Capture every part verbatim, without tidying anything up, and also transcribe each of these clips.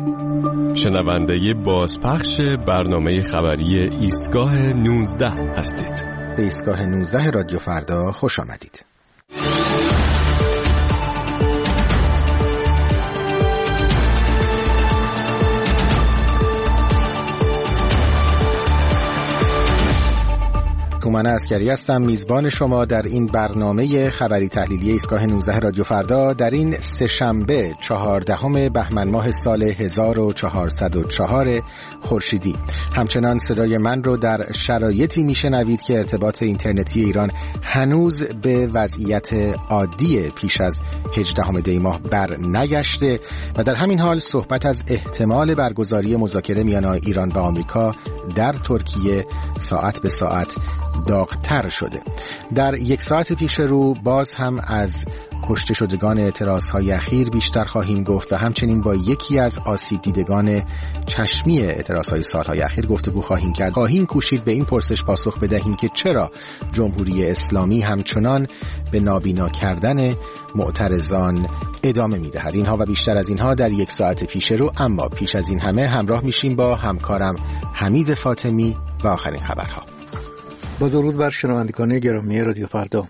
شنونده بازپخش برنامه خبری ایستگاه نوزده هستید. به ایستگاه نوزده رادیو فردا خوش آمدید. تومن عسکری هستم، میزبان شما در این برنامه خبری تحلیلی ایستگاه نوزده رادیو فردا در این سه‌شنبه چهاردهم بهمن ماه سال هزار و چهارصد و چهار خورشیدی. همچنان صدای من رو در شرایطی میشنوید که ارتباط اینترنتی ایران هنوز به وضعیت عادی پیش از هجدهم دی ماه بر نگشته و در همین حال صحبت از احتمال برگزاری مذاکره میان ایران و آمریکا در ترکیه ساعت به ساعت داغ‌تر شده. در یک ساعت پیش رو باز هم از کشته شدگان اعتراضهای اخیر بیشتر خواهیم گفت و همچنین با یکی از آسیب دیدگان چشمی اعتراضهای سالهای اخیر گفتگو خواهیم کرد. خواهیم کوشید به این پرسش پاسخ بدهیم که چرا جمهوری اسلامی همچنان به نابینا کردن معترضان ادامه می‌دهد. اینها و بیشتر از اینها در یک ساعت پیش رو، اما پیش از این همه همراه میشیم با همکارم حمید فاطمی و آخرین خبرها. با درود بر شنوندگان گرامی رادیو فردا.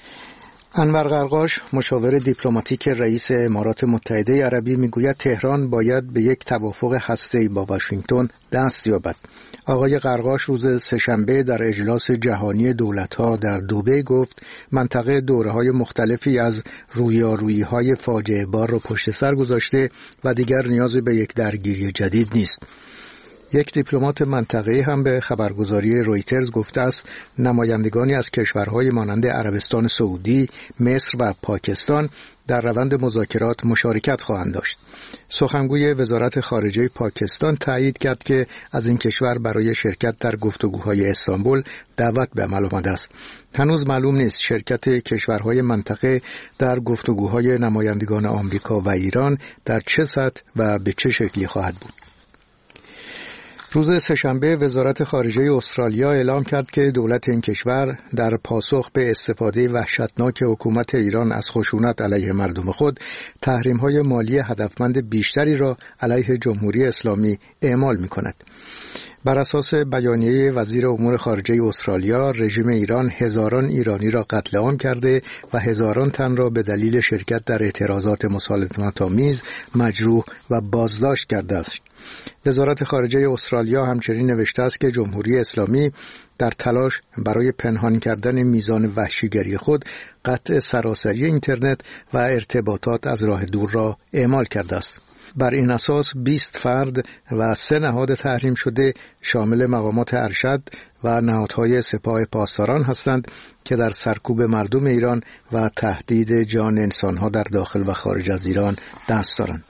انور قرقاش، مشاور دیپلماتیک رئیس امارات متحده عربی، میگوید تهران باید به یک توافق هسته‌ای با واشنگتن دست یابد. آقای قرقاش روز سه‌شنبه در اجلاس جهانی دولت‌ها در دبی گفت منطقه دوره‌های مختلفی از رویارویی‌های فاجعه بار را پشت سر گذاشته و دیگر نیازی به یک درگیری جدید نیست. یک دیپلمات منطقه‌ای هم به خبرگزاری رویترز گفته است نمایندگانی از کشورهای مانند عربستان سعودی، مصر و پاکستان در روند مذاکرات مشارکت خواهند داشت. سخنگوی وزارت خارجه پاکستان تایید کرد که از این کشور برای شرکت در گفتگوهای استانبول دعوت به عمل آمده است. هنوز معلوم نیست شرکت کشورهای منطقه در گفتگوهای نمایندگان آمریکا و ایران در چه سطح و به چه شکلی خواهد بود. روز سه‌شنبه وزارت خارجه استرالیا اعلام کرد که دولت این کشور در پاسخ به استفاده وحشتناک حکومت ایران از خشونت علیه مردم خود تحریم‌های مالی هدفمند بیشتری را علیه جمهوری اسلامی اعمال می‌کند. بر اساس بیانیه وزیر امور خارجه استرالیا، رژیم ایران هزاران ایرانی را قتل عام کرده و هزاران تن را به دلیل شرکت در اعتراضات مسالمت‌آمیز مجروح و بازداشت کرده است. وزارت خارجه استرالیا همچنین نوشته است که جمهوری اسلامی در تلاش برای پنهان کردن میزان وحشیگری خود قطع سراسری اینترنت و ارتباطات از راه دور را اعمال کرده است. بر این اساس بیست فرد و سه نهاد تحریم شده شامل مقامات ارشد و نهادهای سپاه پاسداران هستند که در سرکوب مردم ایران و تهدید جان انسانها در داخل و خارج از ایران دست دارند.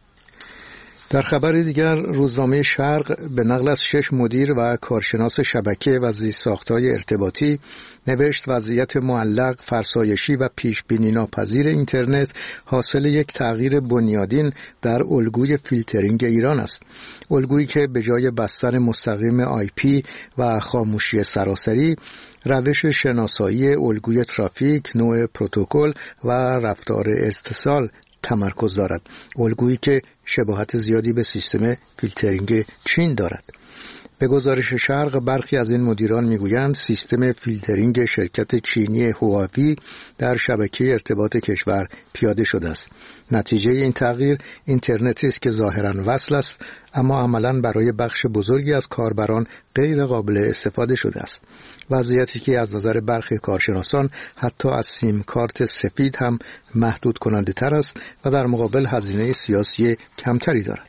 در خبر دیگر، روزنامه شرق به نقل از شش مدیر و کارشناس شبکه و زیرساخت‌های ارتباطی نوشت وضعیت معلق، فرسایشی و پیش‌بینی ناپذیر اینترنت حاصل یک تغییر بنیادین در الگوی فیلترینگ ایران است. الگویی که به جای بستن مستقیم آی پی و خاموشی سراسری، روش شناسایی الگوی ترافیک، نوع پروتکل و رفتار اتصال تمرکز دارد. الگویی که شباهت زیادی به سیستم فیلترینگ چین دارد. به گزارش شرق، برخی از این مدیران میگویند سیستم فیلترینگ شرکت چینی هواوی در شبکه ارتباط کشور پیاده شده است. نتیجه این تغییر اینترنتی است که ظاهراً وصل است، اما عملاً برای بخش بزرگی از کاربران غیر قابل استفاده شده است. وضعیتی که از نظر برخی کارشناسان حتی از سیم کارت سفید هم محدود کننده تر است و در مقابل هزینه سیاسی کمتری دارد.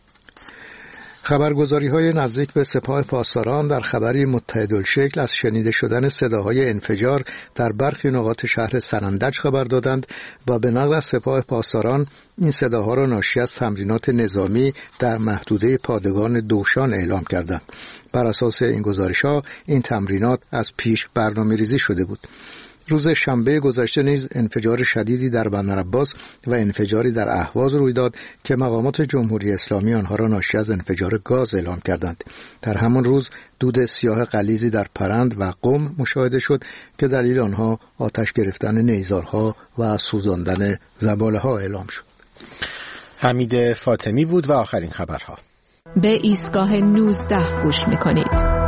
خبرگزاری‌های نزدیک به سپاه پاسداران در خبری متحدالشکل از شنیده شدن صداهای انفجار در برخی نقاط شهر سنندج خبر دادند و به نقل از سپاه پاسداران این صداها را ناشی از تمرینات نظامی در محدوده پادگان دوشان اعلام کردند. بر اساس این گزارش‌ها این تمرینات از پیش برنامه‌ریزی شده بود. روز شنبه گذشته نیز انفجار شدیدی در بندرعباس و انفجاری در اهواز روی داد که مقامات جمهوری اسلامی آنها را ناشی از انفجار گاز اعلام کردند. در همان روز دود سیاه غلیظی در پرند و قم مشاهده شد که دلیل آنها آتش گرفتن نیزارها و سوزاندن زباله‌ها اعلام شد. حمید فاطمی بود و آخرین خبرها. به ایستگاه نوزده گوش می‌کنید.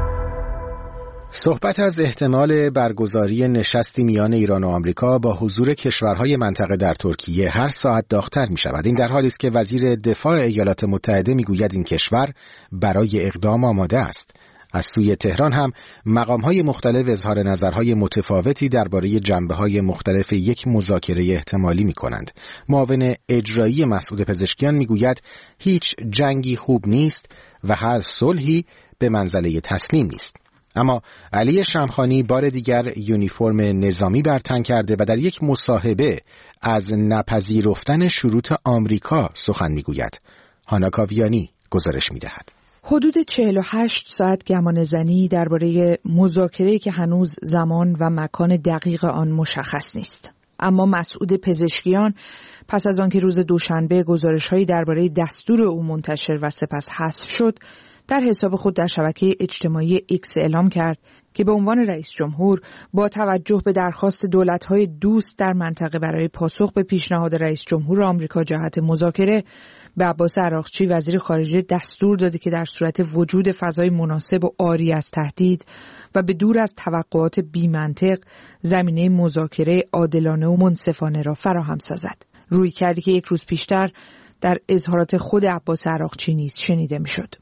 صحبت از احتمال برگزاری نشستی میان ایران و آمریکا با حضور کشورهای منطقه در ترکیه هر ساعت داغ‌تر می‌شود. این در حالی است که وزیر دفاع ایالات متحده می‌گوید این کشور برای اقدام آماده است. از سوی تهران هم مقام‌های مختلف اظهار نظرهای متفاوتی درباره جنبه‌های مختلف یک مذاکره احتمالی می‌کنند. معاون اجرایی مسعود پزشکیان می‌گوید هیچ جنگی خوب نیست و هر صلحی به منزله تسلیم نیست. اما علی شمخانی بار دیگر یونیفرم نظامی بر تن کرده و در یک مصاحبه از نپذیرفتن شروط آمریکا سخن می‌گوید. هانا کاویانی گزارش می‌دهد. حدود چهل و هشت ساعت گمانه‌زنی درباره مذاکره‌ای که هنوز زمان و مکان دقیق آن مشخص نیست. اما مسعود پزشکیان پس از آنکه روز دوشنبه گزارش‌هایی درباره دستور او منتشر و سپس حذف شد، در حساب خود در شبکه اجتماعی ایکس اعلام کرد که به عنوان رئیس جمهور با توجه به درخواست دولت‌های دوست در منطقه برای پاسخ به پیشنهاد رئیس جمهور آمریکا جهت مذاکره، به عباس عراقچی وزیر خارجه دستور داده که در صورت وجود فضای مناسب و عاری از تهدید و به دور از توقعات بی‌منطق زمینه مذاکره عادلانه و منصفانه را فراهم سازد. روی کردی که یک روز پیشتر در اظهارات خود عباس عراقچی نیز شنیده می‌شد.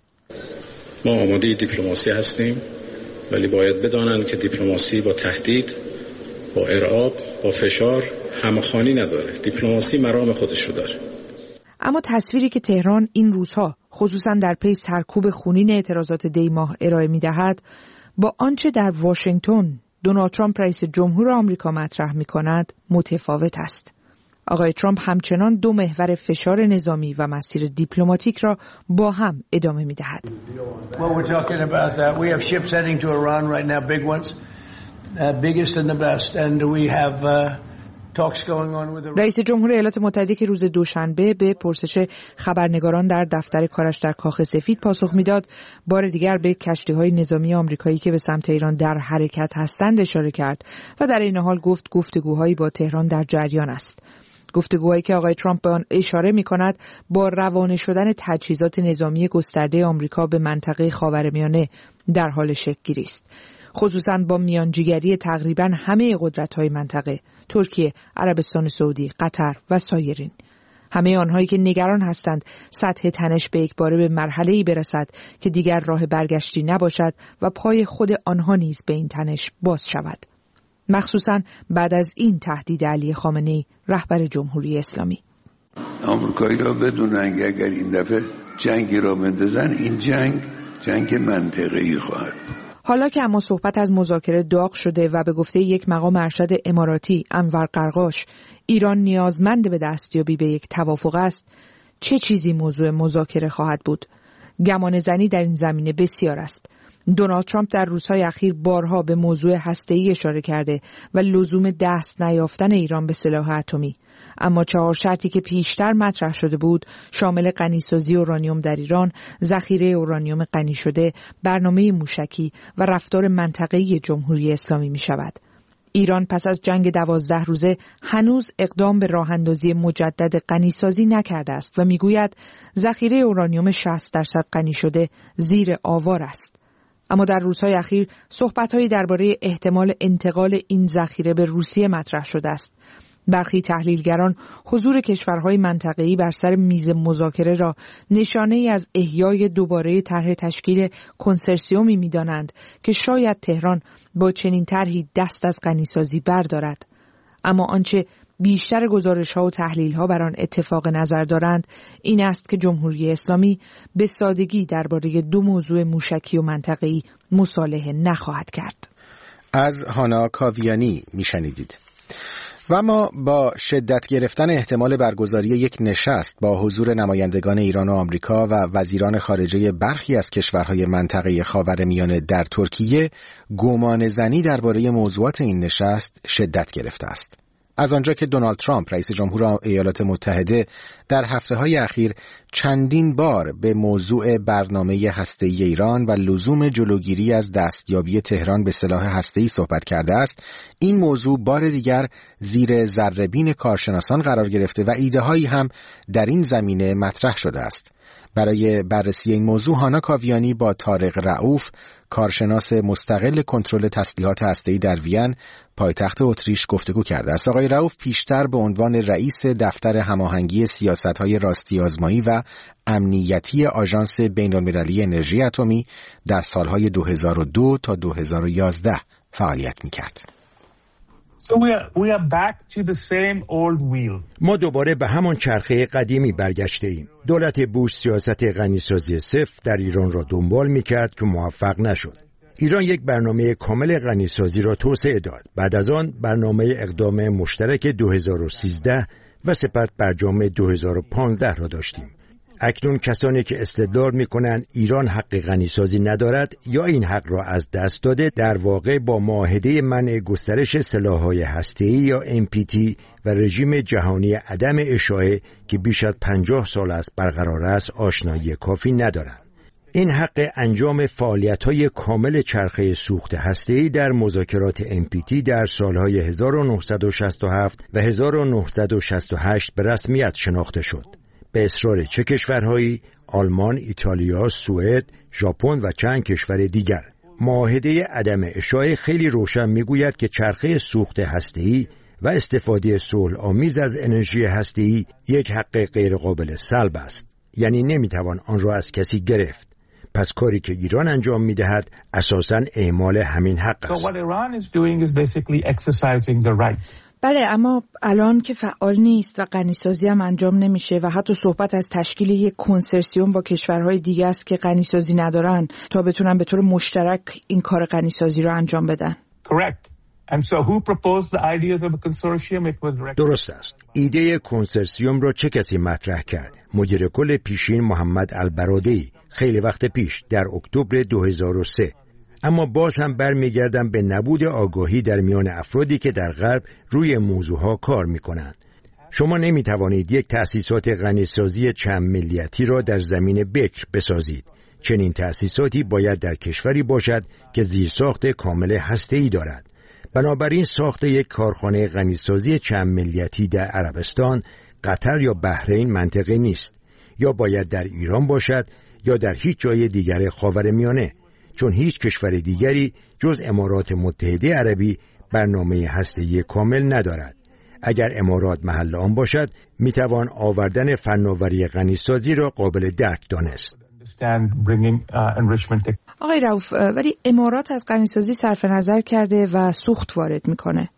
ما آماده دیپلماسی هستیم، ولی باید بدانند که دیپلماسی با تهدید، با ارعاب، با فشار همخوانی نداره. دیپلماسی مرام خودش رو داره. اما تصویری که تهران این روزها خصوصا در پی سرکوب خونین اعتراضات دی ماه ارائه می‌دهد با آنچه در واشنگتن دونالد ترامپ رئیس جمهور آمریکا مطرح می‌کند متفاوت است. آقای ترامپ همچنان دو محور فشار نظامی و مسیر دیپلماتیک را با هم ادامه می‌دهد. Well, we're talking about that. We have ships heading to Iran right now, big ones, uh, biggest and the best, and we have uh, talks going on with the... رئیس جمهور ایالات متحده که روز دوشنبه به پرسش خبرنگاران در دفتر کارش در کاخ سفید پاسخ میداد، بار دیگر به کشتی‌های نظامی آمریکایی که به سمت ایران در حرکت هستند اشاره کرد و در این حال گفت گفتگوهایی با تهران در جریان است. گفتگوهایی که آقای ترامپ به آن اشاره می‌کند با روانه شدن تجهیزات نظامی گسترده آمریکا به منطقه خاورمیانه در حال شکل‌گیری است، خصوصاً با میانجیگری تقریباً همه قدرت‌های منطقه، ترکیه، عربستان سعودی، قطر و سایرین. همه آنهایی که نگران هستند سطح تنش به یک باره به مرحله‌ای برسد که دیگر راه برگشتی نباشد و پای خود آنها نیز به این تنش باز شود. مخصوصاً بعد از این تهدید علی خامنه‌ای رهبر جمهوری اسلامی. آمریکایی‌ها بدونن که اگر این دفعه جنگی را بندازن، این جنگ جنگ منطقه‌ای خواهد. حالا که اما صحبت از مذاکره داغ شده و به گفته یک مقام ارشد اماراتی انور قرقاش ایران نیازمند به دستیابی به یک توافق است، چه چیزی موضوع مذاکره خواهد بود؟ گمانه‌زنی در این زمینه بسیار است. دونالد ترامپ در روزهای اخیر بارها به موضوع هسته‌ای اشاره کرده و لزوم دست نیافتن ایران به سلاح اتمی. اما چهار شرطی که پیشتر مطرح شده بود شامل غنیسازی اورانیوم در ایران، ذخیره اورانیوم غنی شده، برنامه موشکی و رفتار منطقه‌ای جمهوری اسلامی می شود. ایران پس از جنگ دوازده روزه هنوز اقدام به راه اندازی مجدد غنیسازی نکرده است و میگوید ذخیره اورانیوم شصت درصد غنی شده زیر آوار است. اما در روزهای اخیر صحبت‌هایی درباره احتمال انتقال این ذخیره به روسیه مطرح شده است. برخی تحلیلگران حضور کشورهای منطقه‌ای بر سر میز مذاکره را نشانه‌ای از احیای دوباره طرح تشکیل کنسرسیومی می‌دانند که شاید تهران با چنین طرحی دست از غنیسازی بردارد. اما آنچه بیشتر گزارش‌ها و تحلیل‌ها بر آن اتفاق نظر دارند این است که جمهوری اسلامی به سادگی درباره دو موضوع موشکی و منطقه‌ای مصالحه نخواهد کرد. از هانا کاویانی میشنیدید. و اما با شدت گرفتن احتمال برگزاری یک نشست با حضور نمایندگان ایران و آمریکا و وزیران خارجه برخی از کشورهای منطقه خاورمیانه در ترکیه، گمانه‌زنی درباره موضوعات این نشست شدت گرفته است. از آنجا که دونالد ترامپ رئیس جمهور ایالات متحده در هفته‌های اخیر چندین بار به موضوع برنامه هسته‌ای ایران و لزوم جلوگیری از دستیابی تهران به سلاح هسته‌ای صحبت کرده است، این موضوع بار دیگر زیر ذره‌بین کارشناسان قرار گرفته و ایده‌هایی هم در این زمینه مطرح شده است. برای بررسی این موضوع هانا کاویانی با طارق رؤوف، کارشناس مستقل کنترل تسلیحات هسته‌ای در وین، پایتخت اتریش گفتگو کرده است. آقای رؤوف پیشتر به عنوان رئیس دفتر هماهنگی سیاست‌های راستی آزمایی و امنیتی آژانس بین‌المللی انرژی اتمی در سالهای دو هزار و دو تا دو هزار و یازده فعالیت می‌کرد. So we are, we are back to the same old wheel. ما دوباره به همان چرخه قدیمی برگشته ایم. دولت بوش سیاست غنیسازی صفر در ایران را دنبال می‌کرد که موفق نشد. ایران یک برنامه کامل غنیسازی را توسعه داد. بعد از آن برنامه اقدام مشترک دو هزار و سیزده و سپس برجام دو هزار و پانزده را داشتیم. اکنون کسانی که استدلال می‌کنند ایران حق غنیسازی ندارد یا این حق را از دست داده، در واقع با معاهده منع گسترش سلاح‌های هسته‌ای یا ام پی تی و رژیم جهانی عدم اشاعه که بیش از پنجاه سال است برقرار است آشنایی کافی ندارند. این حق انجام فعالیت‌های کامل چرخه سوخت هسته‌ای در مذاکرات ام پی تی در سال‌های هزار و نهصد و شصت و هفت و هزار و نهصد و شصت و هشت به رسمیت شناخته شد. به اصرار چه کشورهایی؟ آلمان، ایتالیا، سوئد، ژاپن و چند کشور دیگر. معاهده عدم اشاعه خیلی روشن میگوید که چرخه سوخت هسته‌ای و استفاده صلح‌آمیز از انرژی هسته‌ای یک حق غیر قابل سلب است. یعنی نمیتوان آن را از کسی گرفت. پس کاری که ایران انجام میدهد اساساً اعمال همین حق است. So what Iran is doing is basically exercising the right. بله، اما الان که فعال نیست و غنیسازی هم انجام نمیشه و حتی صحبت از تشکیل یک کنسرسیوم با کشورهای دیگه است که غنیسازی ندارن تا بتونن به طور مشترک این کار غنیسازی رو انجام بدن. Correct. And so who proposed the ideas of a consortium? It was درست است. ایده کنسرسیوم را چه کسی مطرح کرد؟ مدیر کل پیشین محمد البرادعی خیلی وقت پیش در اکتبر دو هزار و سه. اما باز هم برمیگردم به نبود آگاهی در میان افرادی که در غرب روی موضوعها کار میکنند. شما نمیتوانید یک تأسیسات غنیسازی چند ملیتی را در زمین بکر بسازید. چنین تأسیساتی باید در کشوری باشد که زیرساخت کامل هسته‌ای دارد. بنابراین ساخت یک کارخانه غنیسازی چند ملیتی در عربستان، قطر یا بحرین منطقی نیست. یا باید در ایران باشد یا در هیچ جای دیگر خاورمیانه، چون هیچ کشور دیگری جز امارات متحده عربی برنامه هسته‌ای کامل ندارد. اگر امارات محل آن باشد، میتوان آوردن فناوری غنیسازی را قابل درک دانست. آقای رؤوف، ولی امارات از غنیسازی صرف نظر کرده و سوخت وارد میکنه.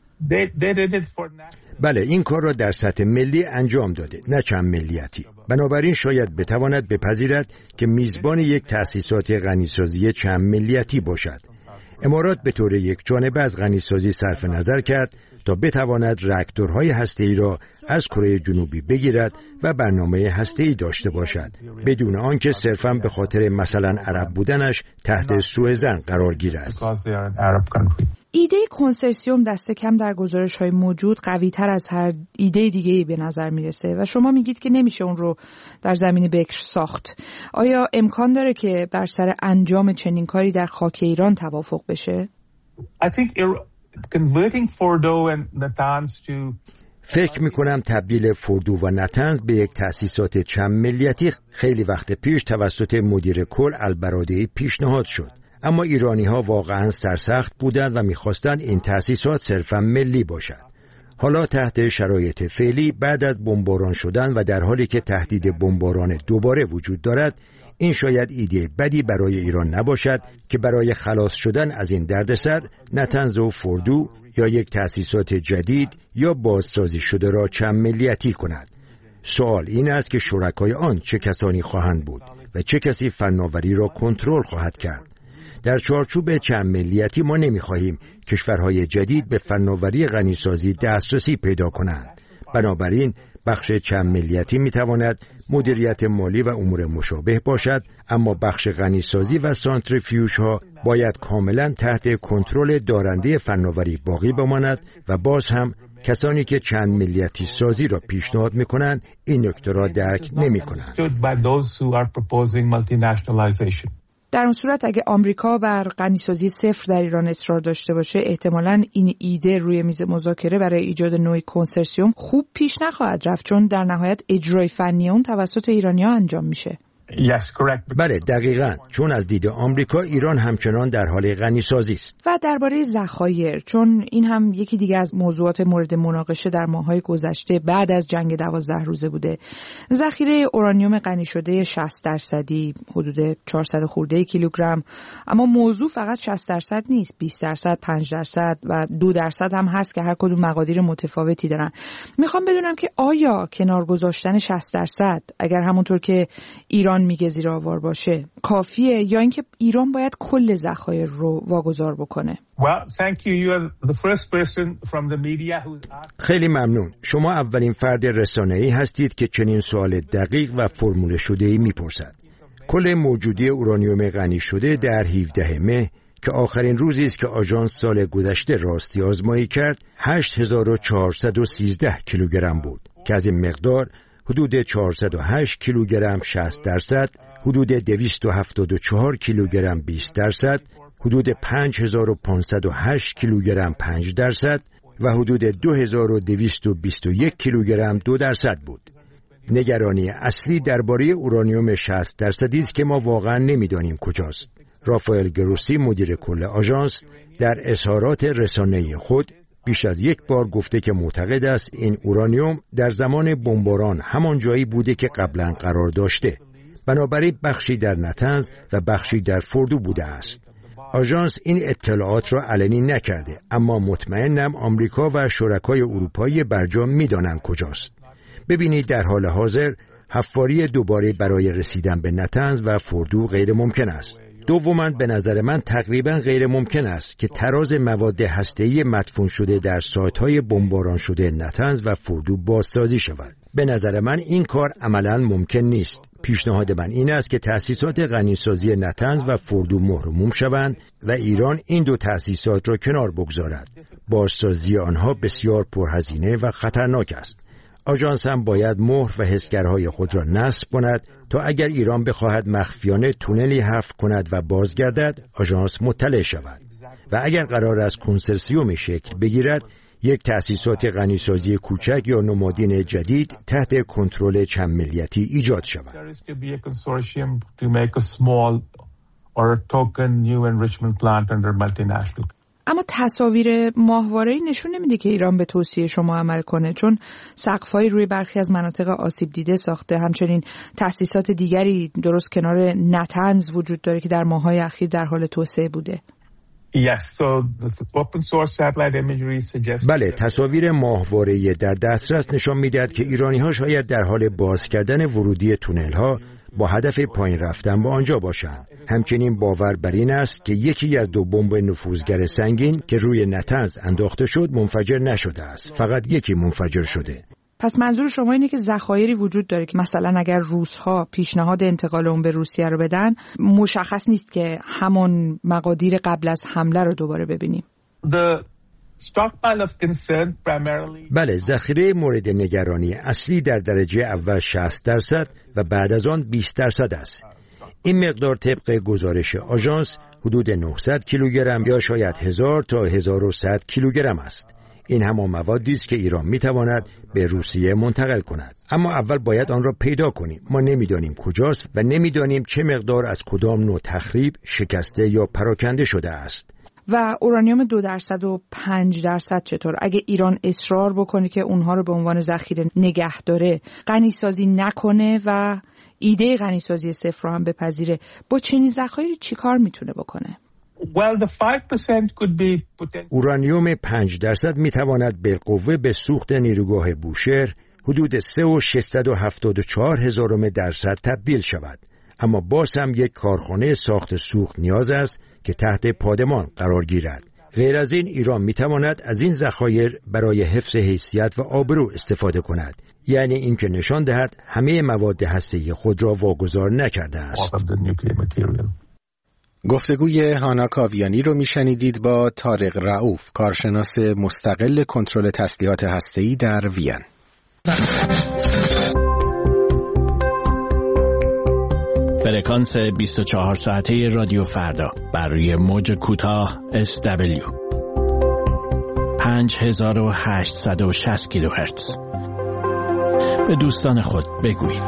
بله، این کار را در سطح ملی انجام داده، نه چند ملیتی. بنابراین شاید بتواند بپذیرد که میزبان یک تأسیسات غنیسازی چند ملیتی باشد. امارات به طور یک جانبه از غنیسازی صرف نظر کرد تا بتواند راکتورهای هسته‌ای را از کره جنوبی بگیرد و برنامه هسته‌ای داشته باشد، بدون آنکه صرفاً به خاطر مثلا عرب بودنش تحت سوء ظن قرار گیرد. ایده کنسرسیوم دست کم در گزارش‌های موجود قوی‌تر از هر ایده دیگه‌ای به نظر میرسه و شما میگید که نمیشه اون رو در زمین بکر ساخت. آیا امکان داره که بر سر انجام چنین کاری در خاک ایران توافق بشه؟ I think converting Fordo and Natanz to فکر میکنم تبدیل فوردو و نتنز به یک تأسیسات چند ملیتی خیلی وقت پیش توسط مدیر کل البرادعی پیشنهاد شد. اما ایرانی ها واقعا سرسخت بودند و میخواستند این تأسیسات صرفا ملی باشد. حالا تحت شرایط فعلی بعد از بمباران شدن و در حالی که تهدید بمباران دوباره وجود دارد، این شاید ایده بدی برای ایران نباشد که برای خلاص شدن از این دردسر نتنز و فوردو یا یک تأسیسات جدید یا بازسازی شده را چند ملیتی کند. سوال این است که شرکای آن چه کسانی خواهند بود و چه کسی فناوری را کنترل خواهد کرد. در چارچوب چند ملیتی ما نمی‌خواهیم کشورهای جدید به فناوری غنیسازی دسترسی پیدا کنند. بنابراین بخش چند ملیتی می‌تواند مدیریت مالی و امور مشابه باشد، اما بخش غنیسازی و سانتریفیوژها باید کاملا تحت کنترل دارنده فناوری باقی بماند و باز هم کسانی که چند ملیتی سازی را پیشنهاد می‌کنند این نکته را درک نمی‌کنند. در اون صورت اگه آمریکا بر غنیسازی صفر در ایران اصرار داشته باشه، احتمالاً این ایده روی میز مذاکره برای ایجاد نوعی کنسرسیوم خوب پیش نخواهد رفت، چون در نهایت اجرای فنی اون توسط ایرانی‌ها انجام میشه. Yes, correct. بله دقیقاً، چون از دید آمریکا ایران همچنان در حال غنیسازی است. و درباره ذخایر، چون این هم یکی دیگه از موضوعات مورد مناقشه در ماه‌های گذشته بعد از جنگ دوازده روزه بوده. ذخیره اورانیوم غنی شده شصت درصدی، حدود چهارصد خورده کیلوگرم، اما موضوع فقط شصت درصد نیست، بیست درصد، پنج درصد و دو درصد هم هست که هر کدوم مقادیر متفاوتی دارن. میخوام بدونم که آیا کنار گذاشتن شصت درصد اگر همونطور که ایران میگه زیرآور باشه کافیه، یا اینکه ایران باید کل ذخایر رو واگذار بکنه؟ Well, thank you. You are the first person from the media who's asked. خیلی ممنون. شما اولین فرد رسانه‌ای هستید که چنین سوال دقیق و فرموله شده‌ای میپرسد. کل موجودی اورانیوم غنی شده در هفدهم مه که آخرین روزی است که آژانس سال گذشته راستی آزمایی کرد، هشت هزار و چهارصد و سیزده کیلوگرم بود که از این مقدار حدود چهارصد و هشت کیلوگرم شصت درصد، حدود دویست و هفتاد و چهار کیلوگرم بیست درصد، حدود پنج هزار و پانصد و هشت کیلوگرم پنج درصد و حدود دو هزار و دویست و بیست و یک کیلوگرم دو درصد بود. نگرانی اصلی درباره اورانیوم شصت درصدی است که ما واقعا نمیدانیم کجاست. رافائل گروسی مدیر کل آژانس در اظهارات رسانه‌ای خود بیش از یک بار گفته که معتقد است این اورانیوم در زمان بمباران همان جایی بوده که قبلا قرار داشته. بنابراین بخشی در نتنز و بخشی در فردو بوده است. آژانس این اطلاعات را علنی نکرده، اما مطمئنم آمریکا و شرکای اروپایی برجام می‌دانند کجاست. ببینید در حال حاضر حفاری دوباره برای رسیدن به نتنز و فردو غیر ممکن است. دوماً به نظر من تقریباً غیر ممکن است که تراز مواد هسته‌ای مدفون شده در سایت‌های بمباران شده نتنز و فردو بازسازی شود. به نظر من این کار عملاً ممکن نیست. پیشنهاد من این است که تأسیسات غنیسازی نتنز و فردو مهرموم شوند و ایران این دو تأسیسات را کنار بگذارد. بازسازی آنها بسیار پرهزینه و خطرناک است. آژانس هم باید مهر و حسگرهای خود را نصب کند تا اگر ایران بخواهد مخفیانه تونلی حفر کند و بازگردد، آژانس مطلع شود و اگر قرار است کنسرسیوم شکل بگیرد، یک تأسیسات غنیسازی کوچک یا نمادین جدید تحت کنترل چند ملیتی ایجاد شود. اما تصاویر ماهواره‌ای نشون نمیده که ایران به توصیه شما عمل کنه، چون سقف‌های روی برخی از مناطق آسیب دیده ساخته. همچنین تأسیسات دیگری درست کنار نتنز وجود داره که در ماه‌های اخیر در حال توسعه بوده. Yes, so the open source satellite imagery suggests. بله، تصاویر ماهواره‌ای در دسترس نشان می‌دهد که ایرانی‌ها شاید در حال باز کردن ورودی تونل‌ها با هدف پایین رفتن به آنجا باشند. همچنین باور بر این است که یکی از دو بمب نفوذگر سنگین که روی نتنز انداخته شد منفجر نشده است، فقط یکی منفجر شده. پس منظور شما اینه که ذخایری وجود داره که مثلا اگر روس‌ها پیشنهاد انتقال اون به روسیه رو بدن، مشخص نیست که همون مقادیر قبل از حمله رو دوباره ببینیم. The stockpile of concern primarily. بله، ذخیره مورد نگرانی اصلی در درجه اول شصت درصد و بعد از آن بیست درصد است. این مقدار طبق گزارش آژانس حدود نهصد کیلوگرم یا شاید هزار تا هزار و صد کیلوگرم است. این همان موادی است که ایران میتواند به روسیه منتقل کند، اما اول باید آن را پیدا کنیم. ما نمیدانیم کجاست و نمیدانیم چه مقدار از کدام نوع تخریب، شکسته یا پراکنده شده است. و اورانیوم دو درصد و پنج درصد چطور؟ اگه ایران اصرار بکنه که اونها رو به عنوان ذخیره نگه داره، غنیسازی نکنه و ایده غنیسازی صفر رو هم بپذیره، با چنین ذخایری چیکار میتونه بکنه؟ Well, the five percent could be potential. اورانیوم پنج درصد میتواند بالقوه به سوخت نیروگاه بوشهر حدود سه و ششصد و هفتاد و چهار هزارم درصد تبدیل شود، اما باز هم یک کارخانه ساخت سوخت نیاز است که تحت پادمان قرار گیرد. غیر از این ایران میتواند از این ذخایر برای حفظ حیثیت و آبرو استفاده کند، یعنی اینکه نشان دهد همه مواد هسته‌ای خود را واگذار نکرده است. گفتگوی هانا کاویانی رو میشنیدید با طارق رؤوف، کارشناس مستقل کنترل تسلیحات هسته‌ای در وین. فرکانس بیست و چهار ساعته رادیو فردا بر روی موج کوتاه اس دبلیو پنج هزار و هشتصد و شصت کیلوهرتز. به دوستان خود بگویید.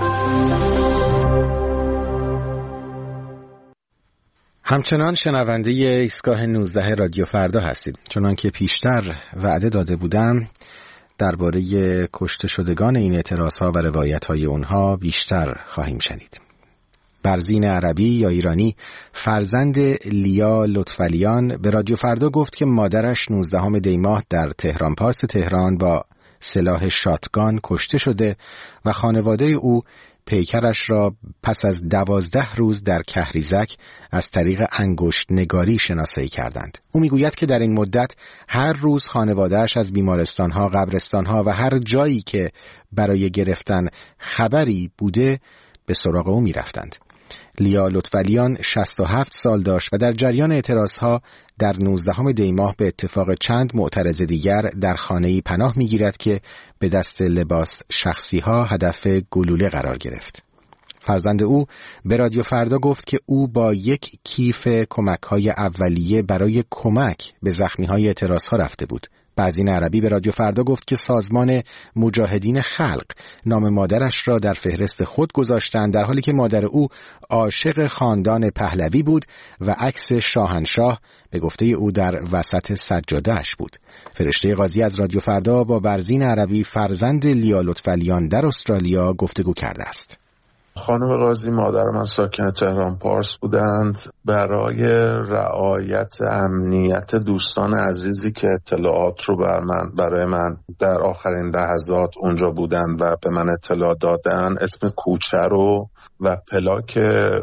همچنان شنونده ایستگاه نوزده رادیو فردا هستید. چنان که پیشتر وعده داده بودم درباره کشته شدگان این اعتراضها و روایت‌های اونها بیشتر خواهیم شنید. برزین عربی یا ایرانی فرزند لیا لطفعلیان به رادیو فردا گفت که مادرش نوزدهم دی ماه در تهران پارس تهران با سلاح شاتگان کشته شده و خانواده او پیکرش را پس از دوازده روز در کهریزک از طریق انگشت نگاری شناسایی کردند. او میگوید که در این مدت هر روز خانواده‌اش از بیمارستان‌ها، قبرستان‌ها و هر جایی که برای گرفتن خبری بوده به سراغ او می‌رفتند. لیا لطفعلیان شصت و هفت سال داشت و در جریان اعتراضها در نوزدهم دی ماه به اتفاق چند معترض دیگر در خانه‌ای پناه می‌گیرد که به دست لباس شخصی‌ها هدف گلوله قرار گرفت. فرزند او به رادیو فردا گفت که او با یک کیف کمک‌های اولیه برای کمک به زخمی‌های اعتراضها رفته بود. برزین عربی به رادیو فردا گفت که سازمان مجاهدین خلق نام مادرش را در فهرست خود گذاشتند، در حالی که مادر او عاشق خاندان پهلوی بود و عکس شاهنشاه به گفته او در وسط سجاده‌اش بود. فرشته قاضی از رادیو فردا با برزین عربی فرزند لیا لطفعلیان در استرالیا گفتگو کرده است. خانم قاضی مادر من ساکن تهران پارس بودند. برای رعایت امنیت دوستان عزیزی که اطلاعات رو بر من برای من در آخرین لحظات اونجا بودند و به من اطلاع دادن، اسم کوچه رو و پلاک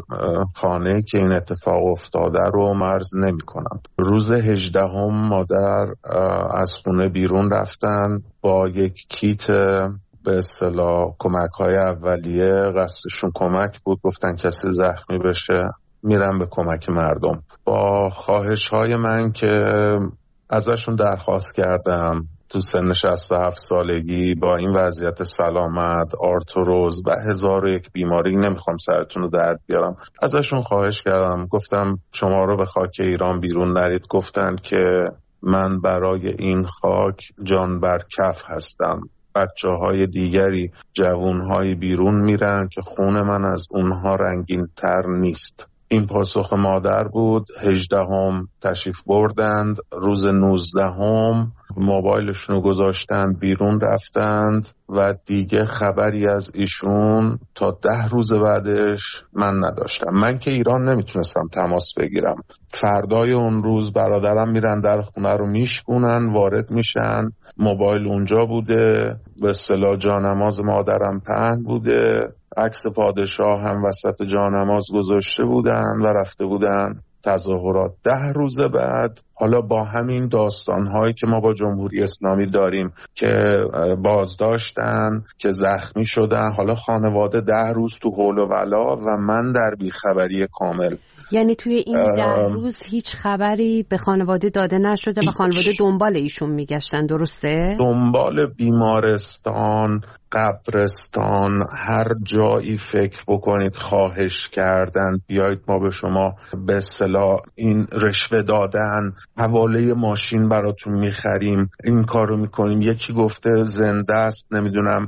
خانه که این اتفاق افتاده رو مرز نمی کنم. روز هجدهم مادر از خونه بیرون رفتن با یک کیت به اصطلاح کمک های اولیه. قصدشون کمک بود، گفتن کسی زخمی بشه میرم به کمک مردم. با خواهش های من که ازشون درخواست کردم تو سن شصت و هفت سالگی با این وضعیت سلامت، آرتروز و هزار و یک بیماری، نمیخوام سرتون رو درد بیارم، ازشون خواهش کردم، گفتم شما رو به خاک ایران بیرون نرید. گفتن که من برای این خاک جان بر کف هستم. بچه های دیگری جوون های بیرون میرن که خون من از اونها رنگین تر نیست. این پاسخ مادر بود. هجدهم تشریف بردند. روز نوزدهم موبایلشون رو گذاشتند بیرون رفتند و دیگه خبری از ایشون تا ده روز بعدش من نداشتم. من که ایران نمیتونستم تماس بگیرم. فردای اون روز برادرم میرن در خونه رو میشکونن، وارد میشن، موبایل اونجا بوده، به اصطلاح جانماز مادرم پهن بوده، عکس پادشاه هم وسط جانماز گذاشته بودن و رفته بودن تظاهرات. ده روز بعد حالا با همین داستان‌هایی که ما با جمهوری اسلامی داریم که بازداشتن، که زخمی شدن، حالا خانواده ده روز تو حول و ولا و من در بیخبری کامل. یعنی توی این ده روز هیچ خبری به خانواده داده نشده و خانواده دنبال ایشون میگشتن، درسته؟ دنبال بیمارستان، قبرستان، هر جایی فکر بکنید خواهش کردن بیایید ما به شما به اصطلاح این رشوه دادن، حواله ماشین براتون میخریم، این کارو میکنیم. یکی گفته زنده است، نمیدونم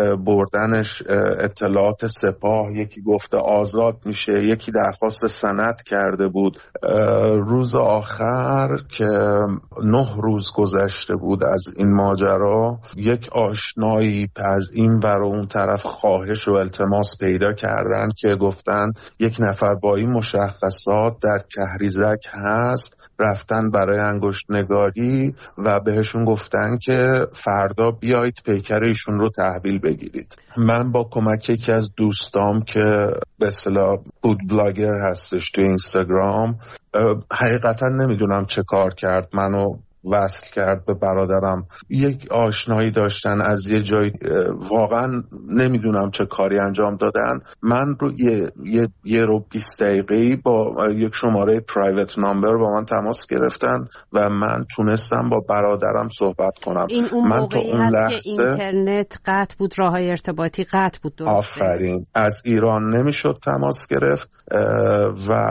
بردنش اطلاعات سپاه، یکی گفته آزاد میشه، یکی درخواست سند کرده بود. روز آخر که نه روز گذشته بود از این ماجرا، یک آشنایی از این ور و اون طرف خواهش و التماس پیدا کردن که گفتن یک نفر با این مشخصات در کهریزک هست، رفتن برای انگشت نگاری و بهشون گفتن که فردا بیایید پیکر ایشون رو تحویل بگیرید. من با کمک یکی از دوستام که به اصطلاح فود بلاگر هستش تو اینستاگرام، حقیقتا نمیدونم چه کار کرد، منو وصل کرد به برادرم. یک آشنایی داشتن از یه جای، واقعا نمیدونم چه کاری انجام دادن. من رو یه یه, یه رو بیست دقیقه‌ای با یک شماره پرایوت نامبر با من تماس گرفتن و من تونستم با برادرم صحبت کنم. این اون من موقعی اون هست لحظه که اینترنت قطع بود، راههای ارتباطی قطع بود. درسته؟ آفرین. از ایران نمیشد تماس گرفت و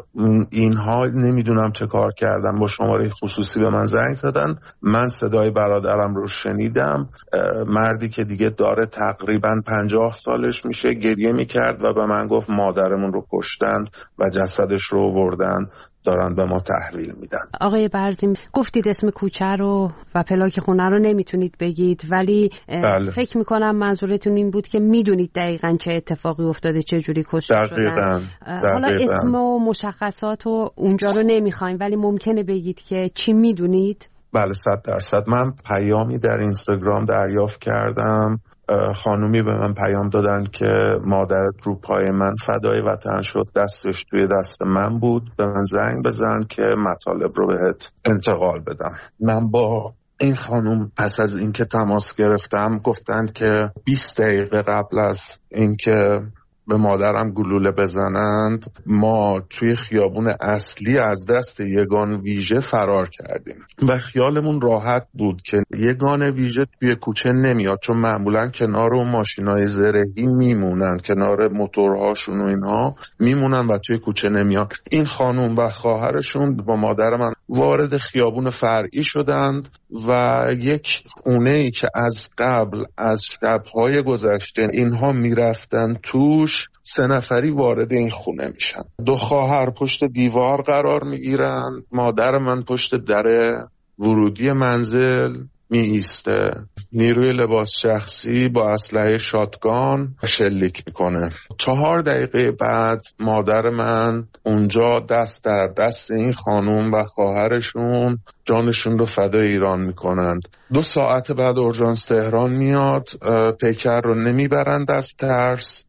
اینها نمیدونم چه کار کردن، با شماره خصوصی به من زنگ زدن. من صدای برادرم رو شنیدم، مردی که دیگه داره تقریبا پنجاه سالش میشه گریه میکرد و به من گفت مادرمون رو کشتن و جسدش رو آوردن دارن به ما تحویل میدن. آقای برزین، گفتید اسم کوچه رو و پلاک خونه رو نمیتونید بگید، ولی بله. فکر میکنم منظورتون این بود که میدونید دقیقاً چه اتفاقی افتاده، چه جوری کشته شدن. حالا اسم و مشخصات و اونجا رو نمیخوایم، ولی ممکنه بگید که چی میدونید؟ بله صد درصد. من پیامی در اینستاگرام دریافت کردم، خانومی به من پیام دادن که مادرت رو پای من فدای وطن شد، دستش توی دست من بود، به من زنگ بزن که مطالب رو بهت انتقال بدم. من با این خانوم پس از اینکه تماس گرفتم گفتن که بیست دقیقه قبل از اینکه به مادرم گلوله بزنند ما توی خیابون اصلی از دست یگان ویژه فرار کردیم و خیالمون راحت بود که یگان ویژه توی کوچه نمیاد، چون معمولا کنار اون ماشینای زرهی میمونن، کنار موتورهاشون و اینها میمونن و توی کوچه نمیاد. این خانوم و خواهرشون با مادر من وارد خیابون فرعی شدند و یک خونه‌ای که از قبل از شب‌های گذشته اینها میرفتن توش، سه نفری وارد این خونه میشن. دو خواهر پشت دیوار قرار میگیرن، مادر من پشت در ورودی منزل می ایسته، نیروی لباس شخصی با اسلحه شاتگان شلیک میکنه. چهار دقیقه بعد مادر من اونجا دست در دست این خانوم و خواهرشون جانشون رو فدای ایران میکنند. دو ساعت بعد اورژانس تهران میاد، پیکر رو نمیبرند از ترس،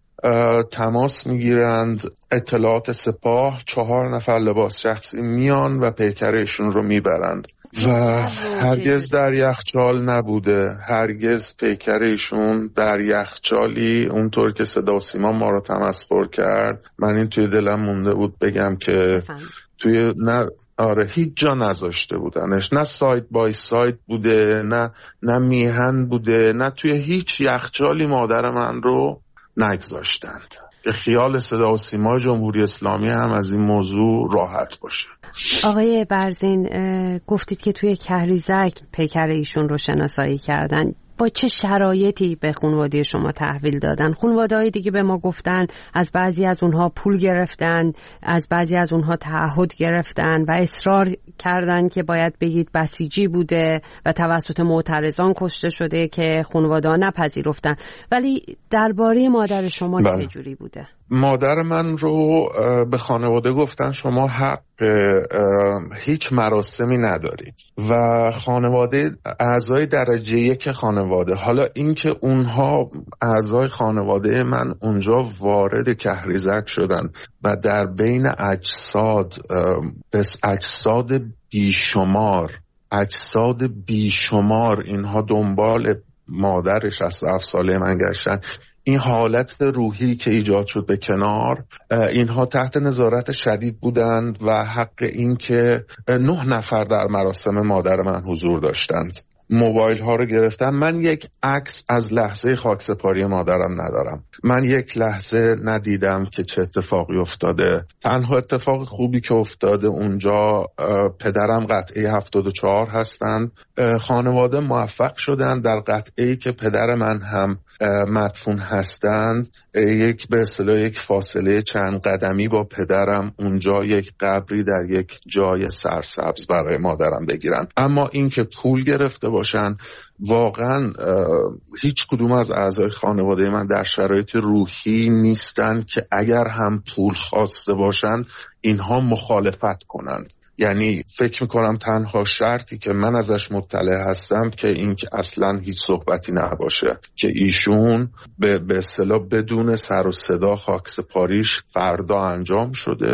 تماس میگیرند اطلاعات سپاه، چهار نفر لباس شخصی میان و پیکرشون رو میبرند و هرگز در یخچال نبوده، هرگز پیکرشون در یخچالی اونطور که صدا و سیما ما رو تمسخر کرد. من این توی دلم مونده بود بگم که توی نه آره هیچ جا نذاشته بودنش، نه سایت بای سایت بوده، نه نه میهن بوده، نه توی هیچ یخچالی مادر من رو نگذاشتند که خیال صدا و سیما جمهوری اسلامی هم از این موضوع راحت باشه. آقای برزین، گفتید که توی کهریزک پیکر ایشون رو شناسایی کردن. با چه شرایطی به خانواده شما تحویل دادن؟ خانواده‌های دیگه به ما گفتن از بعضی از اونها پول گرفتن، از بعضی از اونها تعهد گرفتن و اصرار کردن که باید بگید بسیجی بوده و توسط معترضان کشته شده که خانواده‌ها نپذیرفتن. ولی درباره مادر شما چه جوری بوده؟ مادر من رو به خانواده گفتن شما حق هیچ مراسمی ندارید و خانواده اعضای درجه یک خانواده، حالا اینکه اونها اعضای خانواده من اونجا وارد کهریزک شدن و در بین اجساد بس اجساد بیشمار اجساد بیشمار اینها دنبال مادر شصت و هفت ساله من گشتن، این حالت روحی که ایجاد شد به کنار، اینها تحت نظارت شدید بودند و حق این که نه نفر در مراسم مادر من حضور داشتند موبایل ها رو گرفتن. من یک عکس از لحظه خاکسپاری مادرم ندارم، من یک لحظه ندیدم که چه اتفاقی افتاده. تنها اتفاق خوبی که افتاده اونجا، پدرم قطعه هفتاد و چهار هستند، خانواده موفق شدن در قطعه‌ای که پدر من هم مدفون هستند یک به اصطلاح یک فاصله چند قدمی با پدرم اونجا یک قبری در یک جای سرسبز برای مادرم بگیرن. اما این که پول گرفته باشن، واقعا هیچ کدوم از اعضای خانواده من در شرایط روحی نیستن که اگر هم پول خواسته باشن اینها مخالفت کنند. یعنی فکر میکنم تنها شرطی که من ازش مطلع هستم که این که اصلا هیچ صحبتی نباشه، که ایشون به به اصطلاح بدون سر و صدا خاکسپاریش فردا انجام شده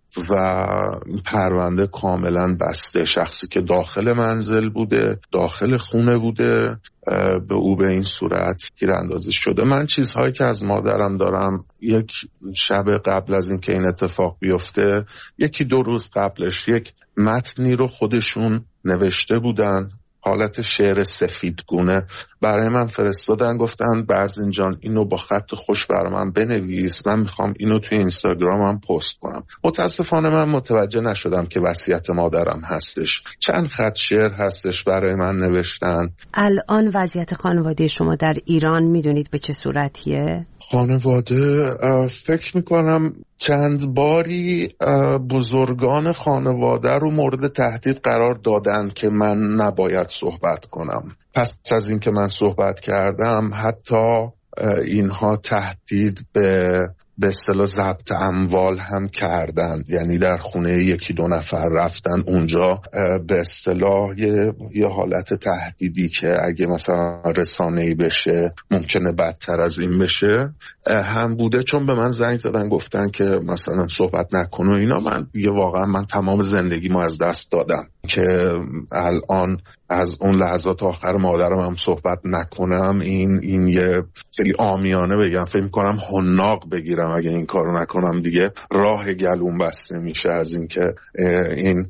و پرونده کاملا بسته. شخصی که داخل منزل بوده، داخل خونه بوده، به او به این صورت تیراندازی شده. من چیزهایی که از مادرم دارم، یک شب قبل از اینکه این اتفاق بیفته، یکی دو روز قبلش یک متنی رو خودشون نوشته بودن، حالت شعر سفیدگونه برای من فرستادن، گفتن برزین جان اینو با خط خوش برای من بنویس، من میخوام اینو توی اینستاگرامم پست کنم. متاسفانه من متوجه نشدم که وصیت مادرم هستش. چند خط شعر هستش برای من نوشتن. الان وضعیت خانواده شما در ایران میدونید به چه صورتیه؟ خانواده فکر میکنم چند باری بزرگان خانواده رو مورد تهدید قرار دادن که من نباید صحبت کنم. پس از اینکه من صحبت کردم حتی اینها تهدید به به اصطلاح ضبط اموال هم کردند، یعنی در خونه یکی دو نفر رفتن اونجا به اصطلاح یه،, یه حالت تهدیدی که اگه مثلا رسانه‌ای بشه ممکنه بدتر از این بشه هم بوده، چون به من زنگ زدن گفتن که مثلا صحبت نکن و اینا. من یه واقعا من تمام زندگیمو از دست دادم که الان از اون لحظات آخر مادرم هم صحبت نکنم. این این یه خیلی عامیانه بگم، فکر می‌کنم حناق بگیرم اگه این کارو نکنم دیگه راه گلوم بسته میشه از اینکه این